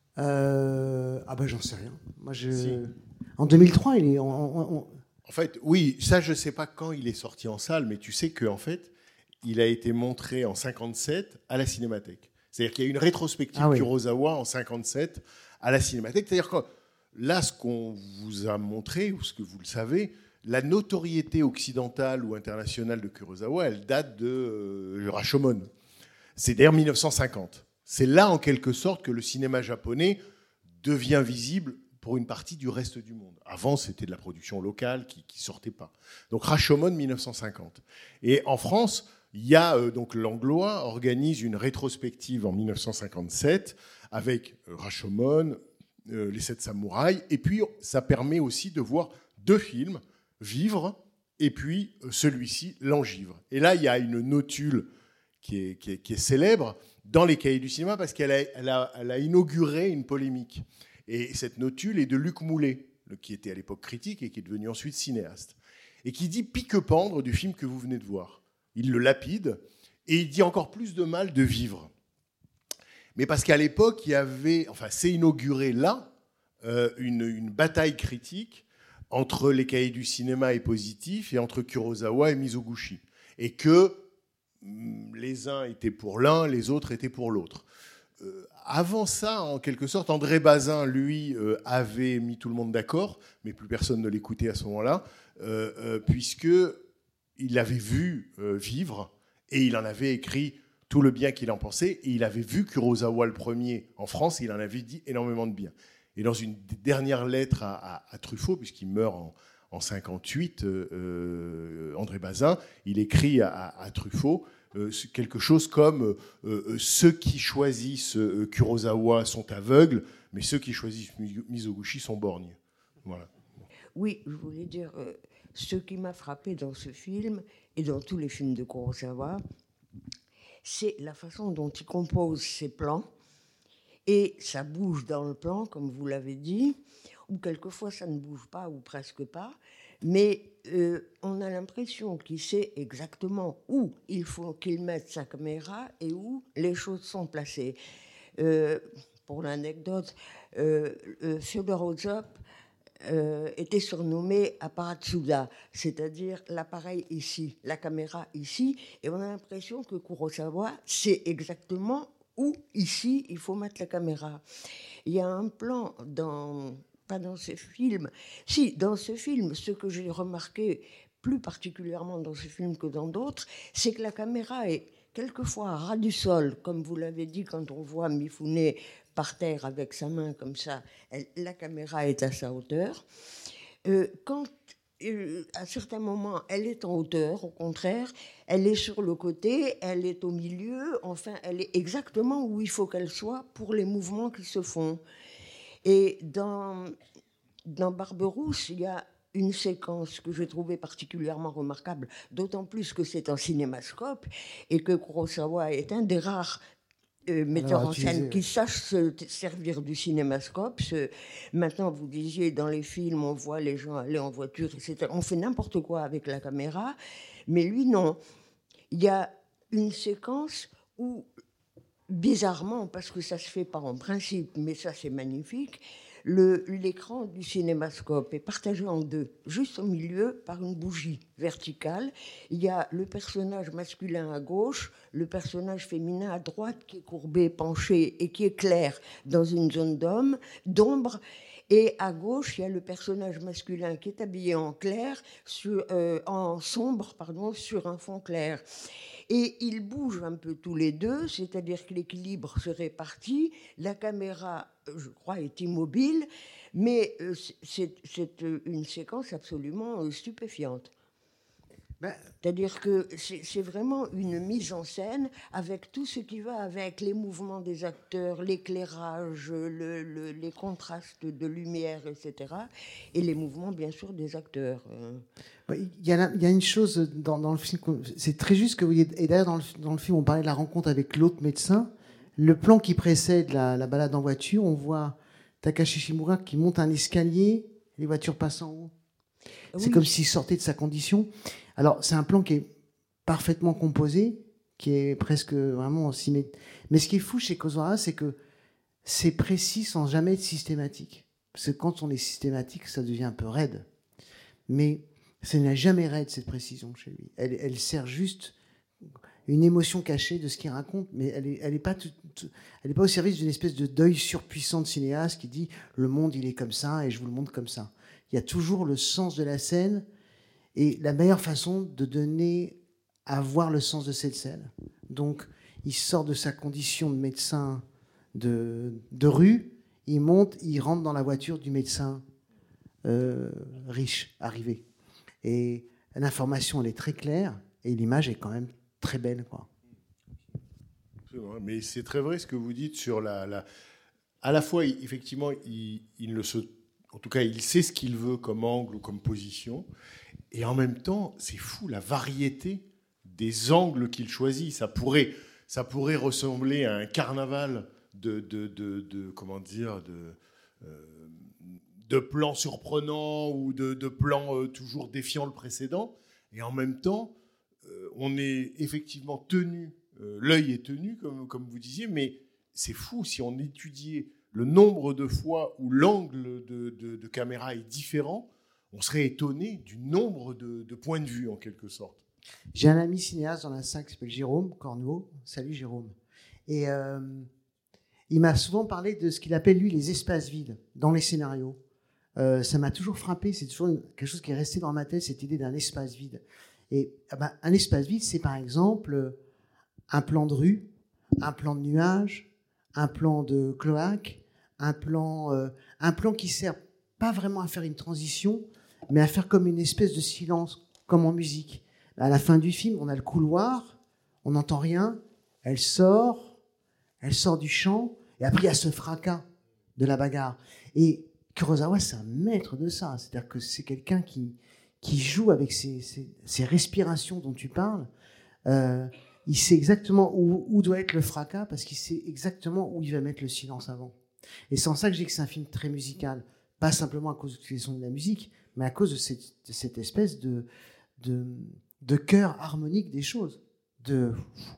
Euh, ah ben j'en sais rien. Moi, je... Si. En deux mille trois, il est... On, on, on... En fait, oui, ça, je ne sais pas quand il est sorti en salle, mais tu sais qu'en fait, il a été montré en cinquante-sept à la Cinémathèque. C'est-à-dire qu'il y a une rétrospective ah, oui. Kurosawa en cinquante-sept à la Cinémathèque. C'est-à-dire que là, ce qu'on vous a montré, ou ce que vous le savez, la notoriété occidentale ou internationale de Kurosawa, elle date de euh, Rashomon. C'est d'ailleurs mille neuf cent cinquante. C'est là, en quelque sorte, que le cinéma japonais devient visible pour une partie du reste du monde. Avant, c'était de la production locale qui ne sortait pas. Donc Rashomon, mille neuf cent cinquante. Et en France, il y a euh, donc l'Anglois organise une rétrospective en mille neuf cent cinquante-sept avec euh, Rashomon, euh, Les Sept Samouraïs, et puis ça permet aussi de voir deux films, Vivre, et puis euh, celui-ci, L'Engivre. Et là, il y a une notule qui est, qui est, qui est célèbre dans les cahiers du cinéma parce qu'elle a, elle a, elle a inauguré une polémique. Et cette notule est de Luc Moulet, qui était à l'époque critique et qui est devenu ensuite cinéaste, et qui dit pique-pendre du film que vous venez de voir. Il le lapide, et il dit encore plus de mal de Vivre. Mais parce qu'à l'époque, il y avait, enfin, c'est inauguré là, euh, une, une bataille critique entre les cahiers du cinéma et Positif, et entre Kurosawa et Mizoguchi. Et que hum, les uns étaient pour l'un, les autres étaient pour l'autre. Euh, avant ça, en quelque sorte, André Bazin, lui, euh, avait mis tout le monde d'accord, mais plus personne ne l'écoutait à ce moment-là, euh, euh, puisqu'il avait vu euh, Vivre, et il en avait écrit tout le bien qu'il en pensait, et il avait vu Kurosawa le premier en France, et il en avait dit énormément de bien. Et dans une dernière lettre à, à, à Truffaut, puisqu'il meurt en, en cinquante-huit, euh, euh, André Bazin, il écrit à, à, à Truffaut euh, quelque chose comme euh, « Ceux qui choisissent euh, Kurosawa sont aveugles, mais ceux qui choisissent Mizoguchi sont borgnes. » Voilà. Oui, je voulais dire, euh, ce qui m'a frappé dans ce film, et dans tous les films de Kurosawa, c'est la façon dont il compose ses plans, et ça bouge dans le plan, comme vous l'avez dit, ou quelquefois ça ne bouge pas, ou presque pas, mais euh, on a l'impression qu'il sait exactement où il faut qu'il mette sa caméra et où les choses sont placées. Euh, pour l'anecdote, euh, euh, Fyodor Ouzhov euh, était surnommé Apparatsuda, c'est-à-dire l'appareil ici, la caméra ici, et on a l'impression que Kurosawa sait exactement où, ici, il faut mettre la caméra. Il y a un plan dans... pas dans ce film. Si, dans ce film, ce que j'ai remarqué plus particulièrement dans ce film que dans d'autres, c'est que la caméra est quelquefois à ras du sol, comme vous l'avez dit, quand on voit Mifune par terre avec sa main comme ça, elle, la caméra est à sa hauteur. Euh, quand, euh, à certains moments, elle est en hauteur, au contraire, elle est sur le côté, elle est au milieu, enfin, elle est exactement où il faut qu'elle soit pour les mouvements qui se font. Et dans, dans Barberousse, il y a une séquence que j'ai trouvée particulièrement remarquable, d'autant plus que c'est un cinémascope et que Kurosawa est un des rares euh, metteurs en scène qui sache se servir du cinémascope. Ce, maintenant, vous disiez, dans les films, on voit les gens aller en voiture, et cetera. On fait n'importe quoi avec la caméra, mais lui, non. Il y a une séquence où, bizarrement, parce que ça ne se fait pas en principe, mais ça c'est magnifique, le, l'écran du cinémascope est partagé en deux, juste au milieu par une bougie verticale. Il y a le personnage masculin à gauche, le personnage féminin à droite qui est courbé, penché et qui est clair dans une zone d'homme, d'ombre. Et à gauche, il y a le personnage masculin qui est habillé en clair, sur, euh, en sombre, pardon, sur un fond clair. Et ils bougent un peu tous les deux, c'est-à-dire que l'équilibre se répartit. La caméra, je crois, est immobile, mais c'est, c'est une séquence absolument stupéfiante. Ben, c'est-à-dire que c'est, c'est vraiment une mise en scène avec tout ce qui va avec les mouvements des acteurs, l'éclairage, le, le, les contrastes de lumière, et cetera. Et les mouvements, bien sûr, des acteurs. Il y a, il y a une chose dans, dans le film, c'est très juste que vous voyez, et d'ailleurs dans le, dans le film, on parlait de la rencontre avec l'autre médecin. Le plan qui précède la, la balade en voiture, on voit Takashi Shimura qui monte un escalier les voitures passent en haut. Oui. C'est comme s'il sortait de sa condition. Alors, c'est un plan qui est parfaitement composé, qui est presque vraiment symétrique. Mais ce qui est fou chez Kurosawa, c'est que c'est précis sans jamais être systématique. Parce que quand on est systématique, ça devient un peu raide. Mais ça n'a jamais raide, cette précision chez lui. Elle, elle sert juste une émotion cachée de ce qu'il raconte, mais elle n'est elle est pas, tout, tout, elle est pas au service d'une espèce de deuil surpuissant de cinéaste qui dit « le monde, il est comme ça et je vous le montre comme ça ». Il y a toujours le sens de la scène et la meilleure façon de donner à voir le sens de cette scène. Donc, il sort de sa condition de médecin de, de rue, il monte, il rentre dans la voiture du médecin euh, riche, arrivé. Et l'information, elle est très claire et l'image est quand même très belle, quoi. Mais c'est très vrai ce que vous dites sur la... la... À la fois, effectivement, il, il ne se... En tout cas, il sait ce qu'il veut comme angle ou comme position. Et en même temps, c'est fou, la variété des angles qu'il choisit. Ça pourrait, ça pourrait ressembler à un carnaval de, de, de, de comment dire, de, euh, de plans surprenants ou de, de plans euh, toujours défiant le précédent. Et en même temps, euh, on est effectivement tenu, euh, l'œil est tenu, comme, comme vous disiez, mais c'est fou si on étudiait le nombre de fois où l'angle de, de, de caméra est différent, on serait étonné du nombre de, de points de vue, en quelque sorte. J'ai un ami cinéaste dans la salle qui s'appelle Jérôme Cornuau. Salut Jérôme. Et euh, il m'a souvent parlé de ce qu'il appelle, lui, les espaces vides dans les scénarios. Euh, ça m'a toujours frappé, c'est toujours une, quelque chose qui est resté dans ma tête, cette idée d'un espace vide. Et ah ben, un espace vide, c'est par exemple un plan de rue, un plan de nuage, un plan de cloaque, un plan, euh, un plan qui sert pas vraiment à faire une transition, mais à faire comme une espèce de silence, comme en musique. À la fin du film, on a le couloir, on n'entend rien, elle sort, elle sort du champ, et après il y a ce fracas de la bagarre. Et Kurosawa, c'est un maître de ça, c'est-à-dire que c'est quelqu'un qui, qui joue avec ces, ces, ces respirations dont tu parles. Euh, il sait exactement où, où doit être le fracas, parce qu'il sait exactement où il va mettre le silence avant. Et c'est en ça que je dis que c'est un film très musical, pas simplement à cause de l'utilisation de la musique, mais à cause de cette, de cette espèce de, de, de chœur harmonique des choses, de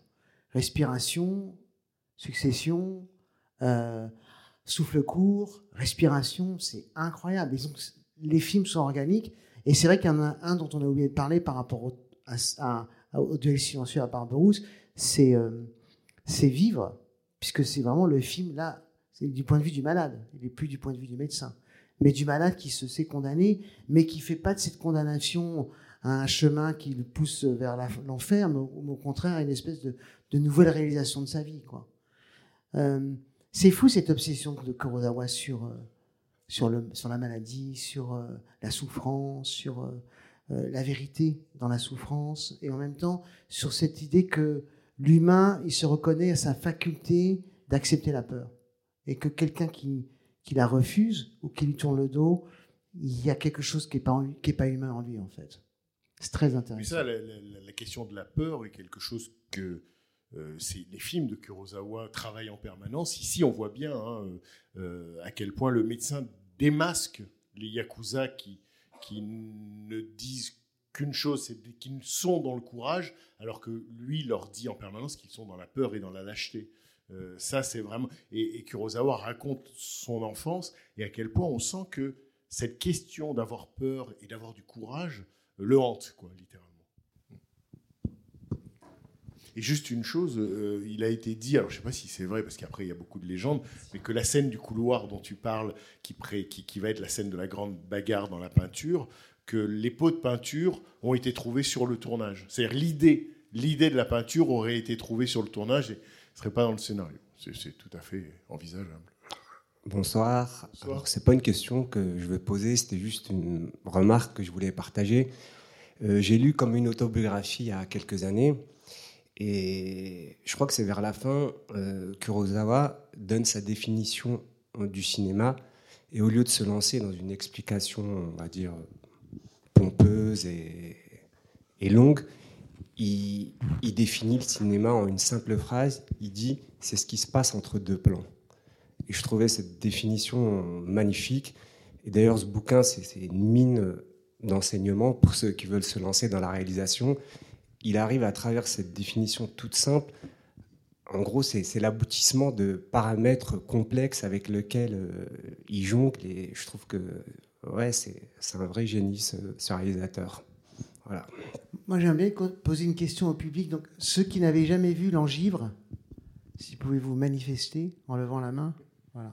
respiration, succession, euh, souffle court, respiration, c'est incroyable. Et donc, les films sont organiques, et c'est vrai qu'il y en a un dont on a oublié de parler par rapport au, à, à, au duel silencieux à Barberousse, c'est, euh, c'est Vivre, puisque c'est vraiment le film là. C'est du point de vue du malade, il n'est plus du point de vue du médecin, mais du malade qui se sait condamné, mais qui ne fait pas de cette condamnation un chemin qui le pousse vers la, l'enfer, mais au, au contraire une espèce de, de nouvelle réalisation de sa vie, quoi. Euh, c'est fou cette obsession de Kurosawa sur, euh, sur, le, sur la maladie, sur euh, la souffrance, sur euh, euh, la vérité dans la souffrance, et en même temps sur cette idée que l'humain, il se reconnaît à sa faculté d'accepter la peur. Et que quelqu'un qui, qui la refuse ou qui lui tourne le dos, il y a quelque chose qui n'est pas, qui est pas humain en lui, en fait. C'est très intéressant. Mais ça, la, la, la question de la peur est quelque chose que euh, c'est, les films de Kurosawa travaillent en permanence. Ici, on voit bien hein, euh, à quel point le médecin démasque les yakuza qui, qui ne disent qu'une chose, c'est qu'ils sont dans le courage, alors que lui leur dit en permanence qu'ils sont dans la peur et dans la lâcheté. Euh, ça, c'est vraiment... Et, et Kurosawa raconte son enfance et à quel point on sent que cette question d'avoir peur et d'avoir du courage euh, le hante, quoi, littéralement. Et juste une chose, euh, il a été dit, alors je ne sais pas si c'est vrai, parce qu'après il y a beaucoup de légendes, mais que la scène du couloir dont tu parles, qui, pré, qui, qui va être la scène de la grande bagarre dans la peinture, que les pots de peinture ont été trouvés sur le tournage. C'est-à-dire l'idée, l'idée de la peinture aurait été trouvée sur le tournage et ne serait pas dans le scénario. C'est, c'est tout à fait envisageable. Bonsoir. Bonsoir. Alors, c'est pas une question que je veux poser, c'était juste une remarque que je voulais partager. Euh, j'ai lu comme une autobiographie il y a quelques années, et je crois que c'est vers la fin, euh, Kurosawa donne sa définition du cinéma, et au lieu de se lancer dans une explication, on va dire, pompeuse et, et longue, Il, il définit le cinéma en une simple phrase. Il dit « c'est ce qui se passe entre deux plans ». Et je trouvais cette définition magnifique. Et d'ailleurs, ce bouquin, c'est, c'est une mine d'enseignement pour ceux qui veulent se lancer dans la réalisation. Il arrive à travers cette définition toute simple. En gros, c'est, c'est l'aboutissement de paramètres complexes avec lesquels euh, il jongle. Et je trouve que ouais, c'est, c'est un vrai génie, ce, ce réalisateur. Voilà. Moi, j'aimerais bien poser une question au public. Donc, ceux qui n'avaient jamais vu L'Engivre, si pouvez vous manifester en levant la main. Voilà.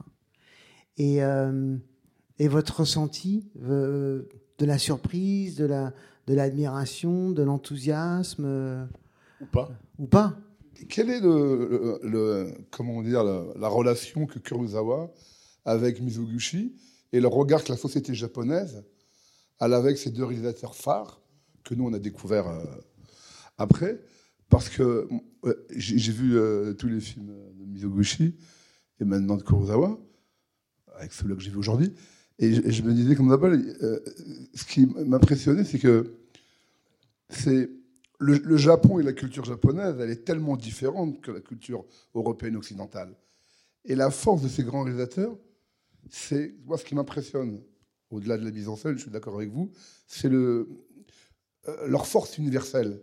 Et, euh, et votre ressenti euh, de la surprise, de, la, de l'admiration, de l'enthousiasme euh, Ou pas Ou pas Quelle est le, le, le- comment dire, la, la relation que Kurosawa a avec Mizoguchi et le regard que la société japonaise a avec ces deux réalisateurs phares que nous on a découvert euh, après, parce que euh, j'ai, j'ai vu euh, tous les films de Mizoguchi et maintenant de Kurosawa avec celui-là que j'ai vu aujourd'hui, et je, et je me disais comme d'abord, euh, ce qui m'impressionnait, c'est que c'est Le, le Japon et la culture japonaise, elle est tellement différente que la culture européenne occidentale. Et la force de ces grands réalisateurs, c'est, moi, ce qui m'impressionne, au-delà de la mise en scène, je suis d'accord avec vous, c'est le, euh, leur force universelle.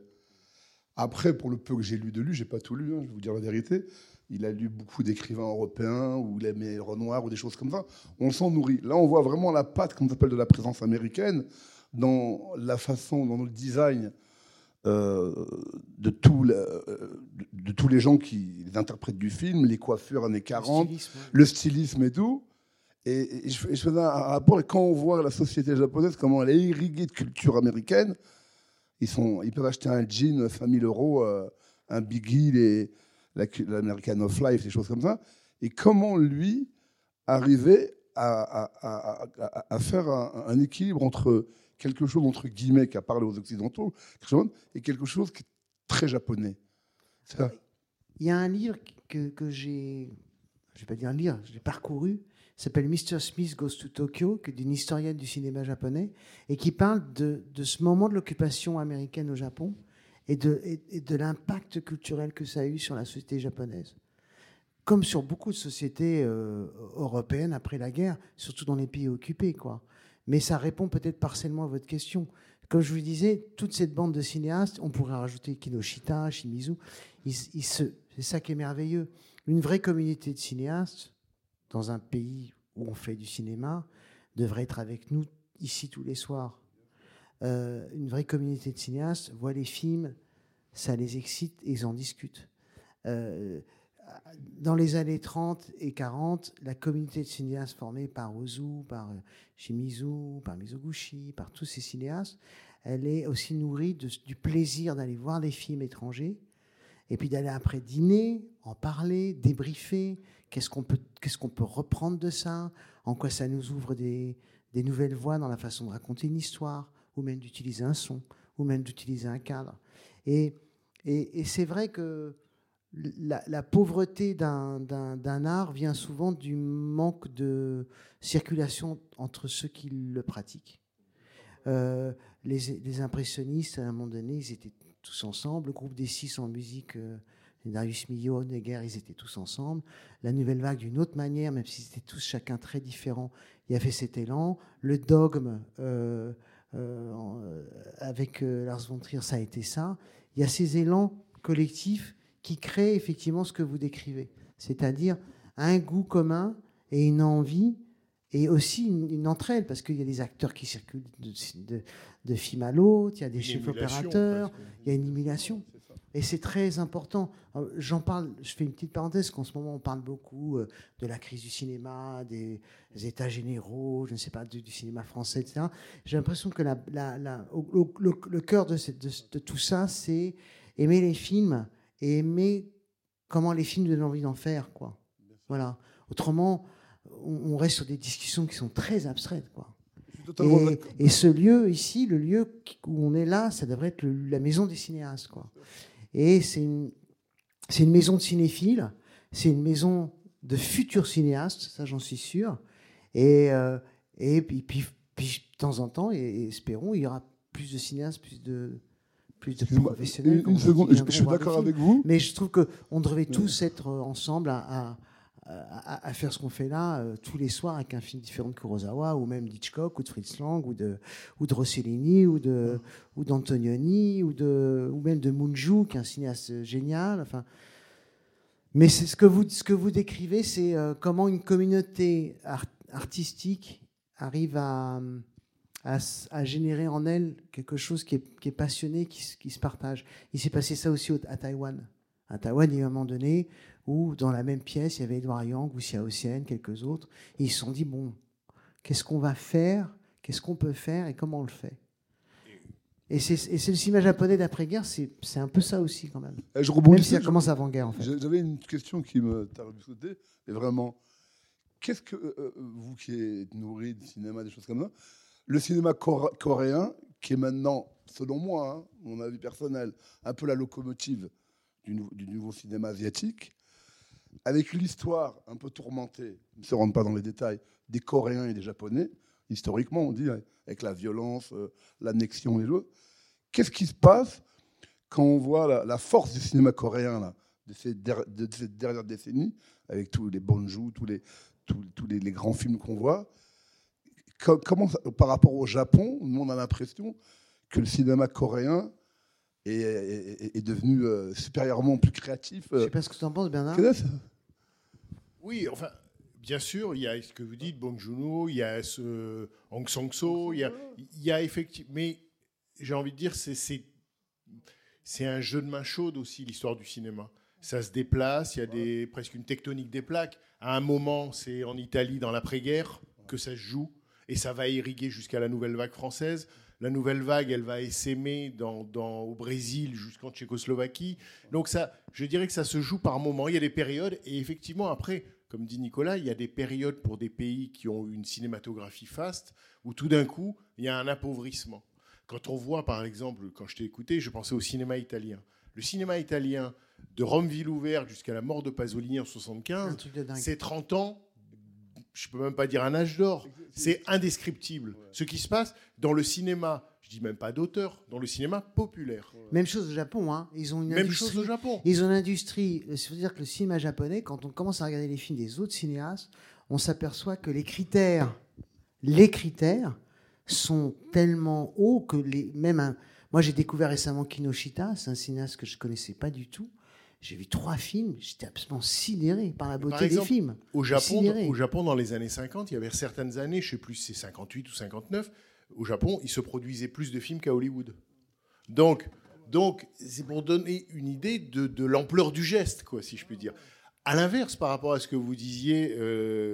Après, pour le peu que j'ai lu de lui, j'ai pas tout lu, hein, je vais vous dire la vérité, il a lu beaucoup d'écrivains européens, ou il aimait Renoir, ou des choses comme ça. On s'en nourrit. Là, on voit vraiment la patte, comme on appelle, de la présence américaine, dans la façon, dans le design, Euh, de, tout le, de, de tous les gens qui les interprètent du film, les coiffures années quarante, le stylisme, ouais. le stylisme et tout. Et, et, je, et je faisais un rapport, et quand on voit la société japonaise, comment elle est irriguée de culture américaine, ils, sont, ils peuvent acheter un jean cinq mille euros, euh, un Biggie, les, la, l'American of Life, des choses comme ça. Et comment lui arrivait à, à, à, à, à faire un, un équilibre entre quelque chose, entre guillemets, qui a parlé aux Occidentaux, et quelque chose qui est très japonais. C'est ça. Il y a un livre que, que j'ai, je ne vais pas dire lire, j'ai parcouru, s'appelle mister Smith Goes to Tokyo, qui est d'une historienne du cinéma japonais, et qui parle de, de ce moment de l'occupation américaine au Japon et de, et, et de l'impact culturel que ça a eu sur la société japonaise. Comme sur beaucoup de sociétés euh, européennes après la guerre, surtout dans les pays occupés, quoi. Mais ça répond peut-être partiellement à votre question. Comme je vous disais, toute cette bande de cinéastes, on pourrait rajouter Kinoshita, Shimizu, ils, ils se, c'est ça qui est merveilleux. Une vraie communauté de cinéastes, dans un pays où on fait du cinéma, devrait être avec nous ici tous les soirs. Euh, une vraie communauté de cinéastes voit les films, ça les excite et ils en discutent. Euh, Dans les années trente et quarante, la communauté de cinéastes formée par Ozu, par Shimizu, par Mizoguchi, par tous ces cinéastes, elle est aussi nourrie de, du plaisir d'aller voir des films étrangers et puis d'aller après dîner, en parler, débriefer, qu'est-ce qu'on peut, qu'est-ce qu'on peut reprendre de ça, en quoi ça nous ouvre des, des nouvelles voies dans la façon de raconter une histoire, ou même d'utiliser un son, ou même d'utiliser un cadre. Et, et, et c'est vrai que La, la pauvreté d'un, d'un, d'un art vient souvent du manque de circulation entre ceux qui le pratiquent. Euh, les, les impressionnistes, à un moment donné, ils étaient tous ensemble. Le groupe des Six en musique, euh, Darius Milhaud, Honegger, ils étaient tous ensemble. La Nouvelle Vague, d'une autre manière, même s'ils étaient tous chacun très différents, il y avait cet élan. Le dogme, euh, euh, avec euh, Lars von Trier, ça a été ça. Il y a ces élans collectifs qui crée effectivement ce que vous décrivez, c'est-à-dire un goût commun et une envie, et aussi une, une entraide, parce qu'il y a des acteurs qui circulent de, de, de film à l'autre, il y a des chefs opérateurs, il y a une émulation, et c'est très important. J'en parle, je fais une petite parenthèse, qu'en ce moment on parle beaucoup de la crise du cinéma, des états généraux, je ne sais pas, du, du cinéma français, et cetera. J'ai l'impression que la, la, la, le, le, le cœur de, cette, de, de tout ça, c'est aimer les films, et aimer comment les films donnent envie d'en faire, quoi. Voilà. Autrement, on, on reste sur des discussions qui sont très abstraites, quoi. Et, et ce lieu ici, le lieu où on est là, ça devrait être le, la maison des cinéastes, quoi. Et c'est une, c'est une maison de cinéphiles, c'est une maison de futurs cinéastes, ça j'en suis sûr. Et, euh, et puis, puis, puis, de temps en temps, et, et espérons, il y aura plus de cinéastes, plus de plus de professionnels. Une, une seconde, je, je suis d'accord avec vous. Mais je trouve qu'on devrait tous être ensemble à, à, à, à faire ce qu'on fait là euh, tous les soirs avec un film différent de Kurosawa, ou même d'Hitchcock, ou de Fritz Lang, ou de, ou de Rossellini, ou, de, ou d'Antonioni, ou, de, ou même de Munju, qui est un cinéaste génial. Enfin, mais c'est ce que vous, ce que vous décrivez, c'est euh, comment une communauté art, artistique arrive à, à, à générer en elle quelque chose qui est, qui est passionné, qui, qui se partage. Il s'est passé ça aussi au, à Taïwan. À Taïwan, il y a un moment donné où, dans la même pièce, il y avait Edouard Yang, ou Xiao Xian, quelques autres, et ils se sont dit, bon, qu'est-ce qu'on va faire, qu'est-ce qu'on peut faire, et comment on le fait. Et c'est, et c'est le cinéma japonais d'après-guerre, c'est, c'est un peu ça aussi, quand même. Je rebondis Même si ça dessus, commence avant-guerre, en fait. J'avais une question qui me tarautait, et vraiment, qu'est-ce que, euh, vous qui êtes nourri de cinéma, des choses comme ça, le cinéma cor- coréen, qui est maintenant, selon moi, hein, mon avis personnel, un peu la locomotive du, nou- du nouveau cinéma asiatique, avec l'histoire un peu tourmentée, ne se rentre pas dans les détails, des Coréens et des Japonais, historiquement, on dit, avec la violence, euh, l'annexion des choses. Qu'est-ce qui se passe quand on voit la, la force du cinéma coréen là, de, ces der, de cette dernière décennie, avec tous les bonjou, tous les, tous, tous les, les grands films qu'on voit, com- comment, ça, par rapport au Japon, nous on a l'impression que le cinéma coréen est, est, est devenu euh, supérieurement plus créatif. Je ne sais pas ce que tu en penses, Bernard. C'est ça. Oui, enfin, bien sûr, il y a ce que vous dites, Bong Joon-ho, il y a ce Hong Sang-soo, il y a, il y a effectivement... Mais j'ai envie de dire, c'est, c'est, c'est un jeu de main chaude aussi, l'histoire du cinéma. Ça se déplace, il y a des, presque une tectonique des plaques. À un moment, c'est en Italie, dans l'après-guerre, que ça se joue, et ça va irriguer jusqu'à la nouvelle vague française. La nouvelle vague, elle va essaimer dans, dans, au Brésil jusqu'en Tchécoslovaquie. Donc ça, je dirais que ça se joue par moments. Il y a des périodes, et effectivement, après, comme dit Nicolas, il y a des périodes pour des pays qui ont une cinématographie faste, où tout d'un coup, il y a un appauvrissement. Quand on voit, par exemple, quand je t'ai écouté, je pensais au cinéma italien. Le cinéma italien, de Rome-Ville ouverte jusqu'à la mort de Pasolini en soixante-quinze, c'est trente ans, je ne peux même pas dire un âge d'or, c'est indescriptible. Ce qui se passe dans le cinéma, je ne dis même pas d'auteur, dans le cinéma populaire. Même chose au Japon, hein. Ils ont une Même industrie, chose au Japon. Ils ont une industrie, c'est-à-dire que le cinéma japonais, quand on commence à regarder les films des autres cinéastes, on s'aperçoit que les critères, les critères sont tellement hauts que les, même un, moi j'ai découvert récemment Kinoshita, c'est un cinéaste que je ne connaissais pas du tout. J'ai vu trois films, j'étais absolument sidéré par la beauté Par exemple, des films. Au Japon, Sidéré. au Japon, dans les années cinquante, il y avait certaines années, je ne sais plus si c'est cinquante-huit ou cinquante-neuf, au Japon, il se produisait plus de films qu'à Hollywood. Donc, donc c'est pour donner une idée de, de l'ampleur du geste, quoi, si je puis dire. À l'inverse, par rapport à ce que vous disiez, euh,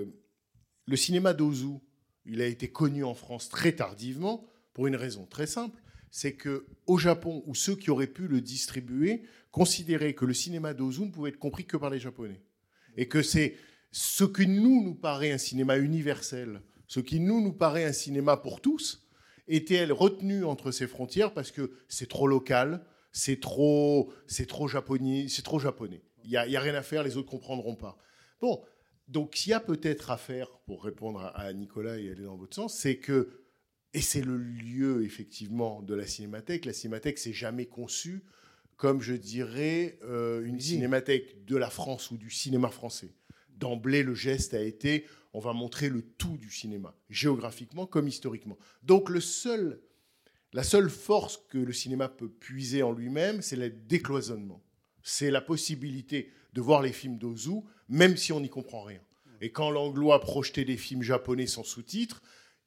le cinéma d'Ozu, il a été connu en France très tardivement, pour une raison très simple, c'est qu'au Japon, où ceux qui auraient pu le distribuer considéraient que le cinéma d'Ozu ne pouvait être compris que par les Japonais. Et que c'est ce qui nous, nous paraît un cinéma universel, ce qui nous, nous paraît un cinéma pour tous, était retenu entre ces frontières parce que c'est trop local, c'est trop, c'est trop japonais, c'est trop japonais. Il n'y a, a rien à faire, les autres ne comprendront pas. Bon, donc s'il y a peut-être à faire, pour répondre à, à Nicolas et aller dans votre sens, c'est que, et c'est le lieu effectivement de la cinémathèque, la cinémathèque s'est jamais conçue comme, je dirais, euh, une cinémathèque de la France ou du cinéma français. D'emblée, le geste a été, on va montrer le tout du cinéma, géographiquement comme historiquement. Donc le seul, la seule force que le cinéma peut puiser en lui-même, c'est le décloisonnement. C'est la possibilité de voir les films d'Ozu, même si on n'y comprend rien. Et quand l'anglois projetait des films japonais sans sous-titres,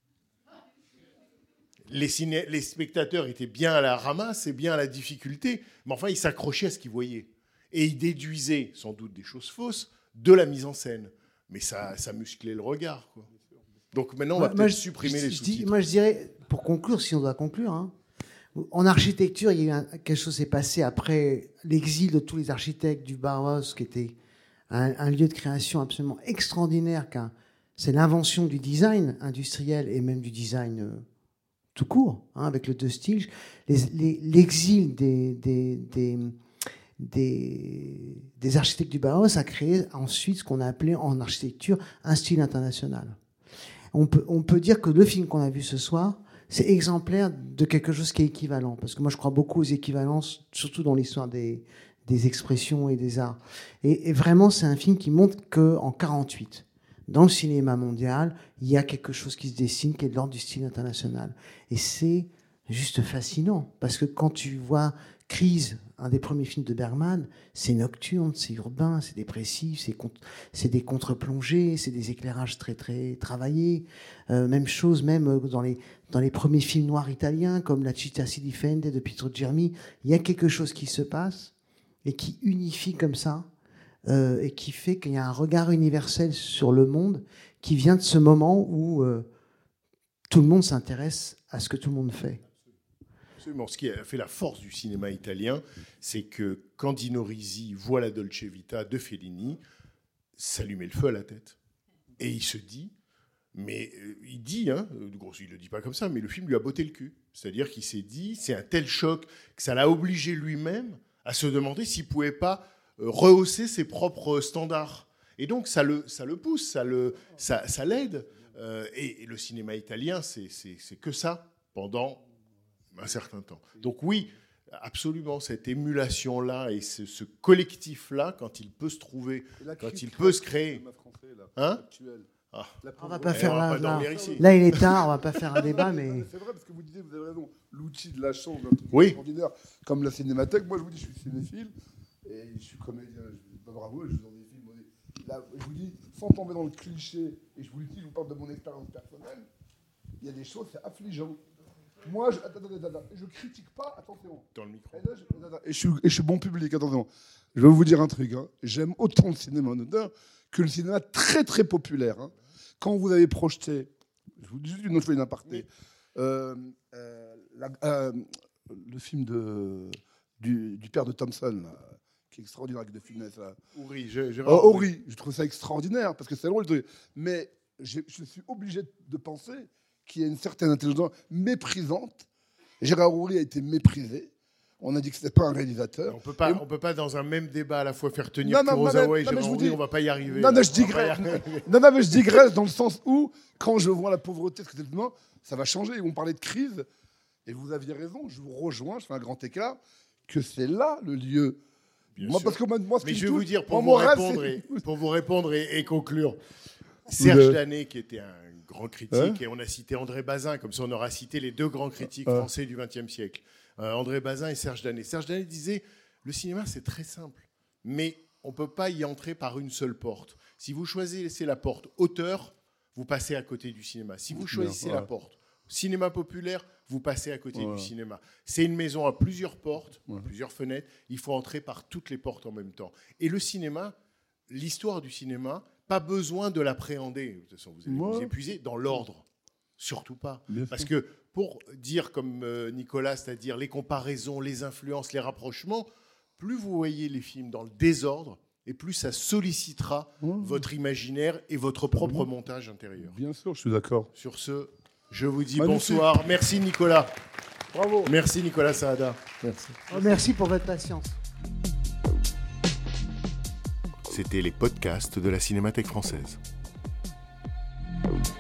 les, ciné- les spectateurs étaient bien à la ramasse et bien à la difficulté, mais enfin, ils s'accrochaient à ce qu'ils voyaient. Et ils déduisaient, sans doute des choses fausses, de la mise en scène. Mais ça, ça musclait le regard, quoi. Donc maintenant, on va moi, peut-être je, supprimer je, les je sous-titres. dis, moi, je dirais, pour conclure, si on doit conclure, hein, en architecture, il y a eu un, quelque chose s'est passé après l'exil de tous les architectes du Bauhaus, qui était un, un lieu de création absolument extraordinaire. Car c'est l'invention du design industriel et même du design euh, tout court, hein, avec le deux styles. Les, les, l'exil des, des, des, des, des architectes du Bauhaus a créé ensuite ce qu'on a appelé en architecture un style international. On peut, on peut dire que le film qu'on a vu ce soir, c'est exemplaire de quelque chose qui est équivalent. Parce que moi, je crois beaucoup aux équivalences, surtout dans l'histoire des, des expressions et des arts. Et, et vraiment, c'est un film qui montre qu'en quarante-huit, dans le cinéma mondial, il y a quelque chose qui se dessine qui est de l'ordre du style international. Et c'est juste fascinant, parce que quand tu vois Crise, un des premiers films de Bergman, c'est nocturne, c'est urbain, c'est dépressif, c'est, con- c'est des contre-plongées, c'est des éclairages très très travaillés. Euh, même chose, même dans les, dans les premiers films noirs italiens, comme La Città si difende de Pietro Germi, il y a quelque chose qui se passe et qui unifie comme ça, euh, et qui fait qu'il y a un regard universel sur le monde qui vient de ce moment où euh, tout le monde s'intéresse à ce que tout le monde fait. Absolument. Ce qui a fait la force du cinéma italien, c'est que quand Dino Risi voit la Dolce Vita de Fellini, ça lui met le feu à la tête. Et il se dit, mais euh, il dit, hein, euh, gros, il ne le dit pas comme ça, mais le film lui a botté le cul. C'est-à-dire qu'il s'est dit, c'est un tel choc que ça l'a obligé lui-même à se demander s'il ne pouvait pas euh, rehausser ses propres standards. Et donc ça le, ça le pousse, ça, le, ça, ça l'aide. Euh, et, et le cinéma italien, c'est, c'est, c'est que ça pendant un certain temps. Donc oui, absolument, cette émulation-là et ce, ce collectif-là, quand il peut se trouver, quand il peut se créer. Hein ah. On va pas faire on va là, pas là, ici. là, il est tard, on va pas faire un débat, mais C'est vrai, parce que vous disiez, vous avez raison, l'outil de la chance, un truc Oui. extraordinaire, comme la cinémathèque. Moi, je vous dis, je suis cinéphile, et je suis comédien, je, bah, bravo, je joue dans des films. Là, je vous dis, sans tomber dans le cliché, et je vous le dis, je vous parle de mon expérience personnelle, il y a des choses, c'est affligeant. Moi, je, attends, attends, attends, je critique pas, attention. Dans le micro. Et, là, je, attends, attends, et, je, suis, et je suis bon public, attention. Je vais vous dire un truc. Hein. J'aime autant le cinéma en auteur que le cinéma très très populaire. Hein. Quand vous avez projeté, je vous dis juste une autre fois une aparté, oui. euh, euh, la, euh, le film de, du, du père de Thompson, là, qui est extraordinaire avec de finesse. Ouri, je, je, oh, Ouri, je trouve ça extraordinaire parce que c'est drôle. Mais je, je suis obligé de penser qu'il y a une certaine intelligence méprisante. Gérard Ouri a été méprisé. On a dit que ce n'était pas un réalisateur. On ne peut pas, et... on peut pas, dans un même débat, à la fois faire tenir non, Kurosawa non, et non, Gérard Ouri, dis... on ne va pas y arriver. Non, non, je digresse. non, non, mais je digresse dans le sens où, quand je vois la pauvreté, ce que c'est le moment, ça va changer. Ils vont parler de crise. Et vous aviez raison, je vous rejoins, je fais un grand écart, que c'est là le lieu. Bien moi, sûr. parce que moi, moi, ce mais qui je vais touche, vous dire, pour, moi, vous rêve, répondre, et, pour vous répondre et, et conclure, Le... Serge Danet, qui était un grand critique, hein et on a cité André Bazin, comme ça on aura cité les deux grands critiques hein français du vingtième siècle, euh, André Bazin et Serge Danet. Serge Danet disait, le cinéma c'est très simple, mais on ne peut pas y entrer par une seule porte. Si vous choisissez la porte auteur, vous passez à côté du cinéma. Si vous choisissez ouais. la porte cinéma populaire, vous passez à côté ouais. du cinéma. C'est une maison à plusieurs portes, ouais. plusieurs fenêtres, il faut entrer par toutes les portes en même temps. Et le cinéma, l'histoire du cinéma, pas besoin de l'appréhender. De toute façon, vous allez ouais. vous épuiser dans l'ordre. Surtout pas. Bien Parce sûr. que pour dire, comme euh, Nicolas, c'est-à-dire les comparaisons, les influences, les rapprochements, plus vous voyez les films dans le désordre, et plus ça sollicitera ouais. votre imaginaire et votre propre mmh. montage intérieur. Bien sûr, je suis d'accord. Sur ce, je vous dis Magnifique. bonsoir. Merci Nicolas. Bravo. Merci Nicolas Saada. Merci. Oh, merci pour votre patience. C'était les podcasts de la Cinémathèque française.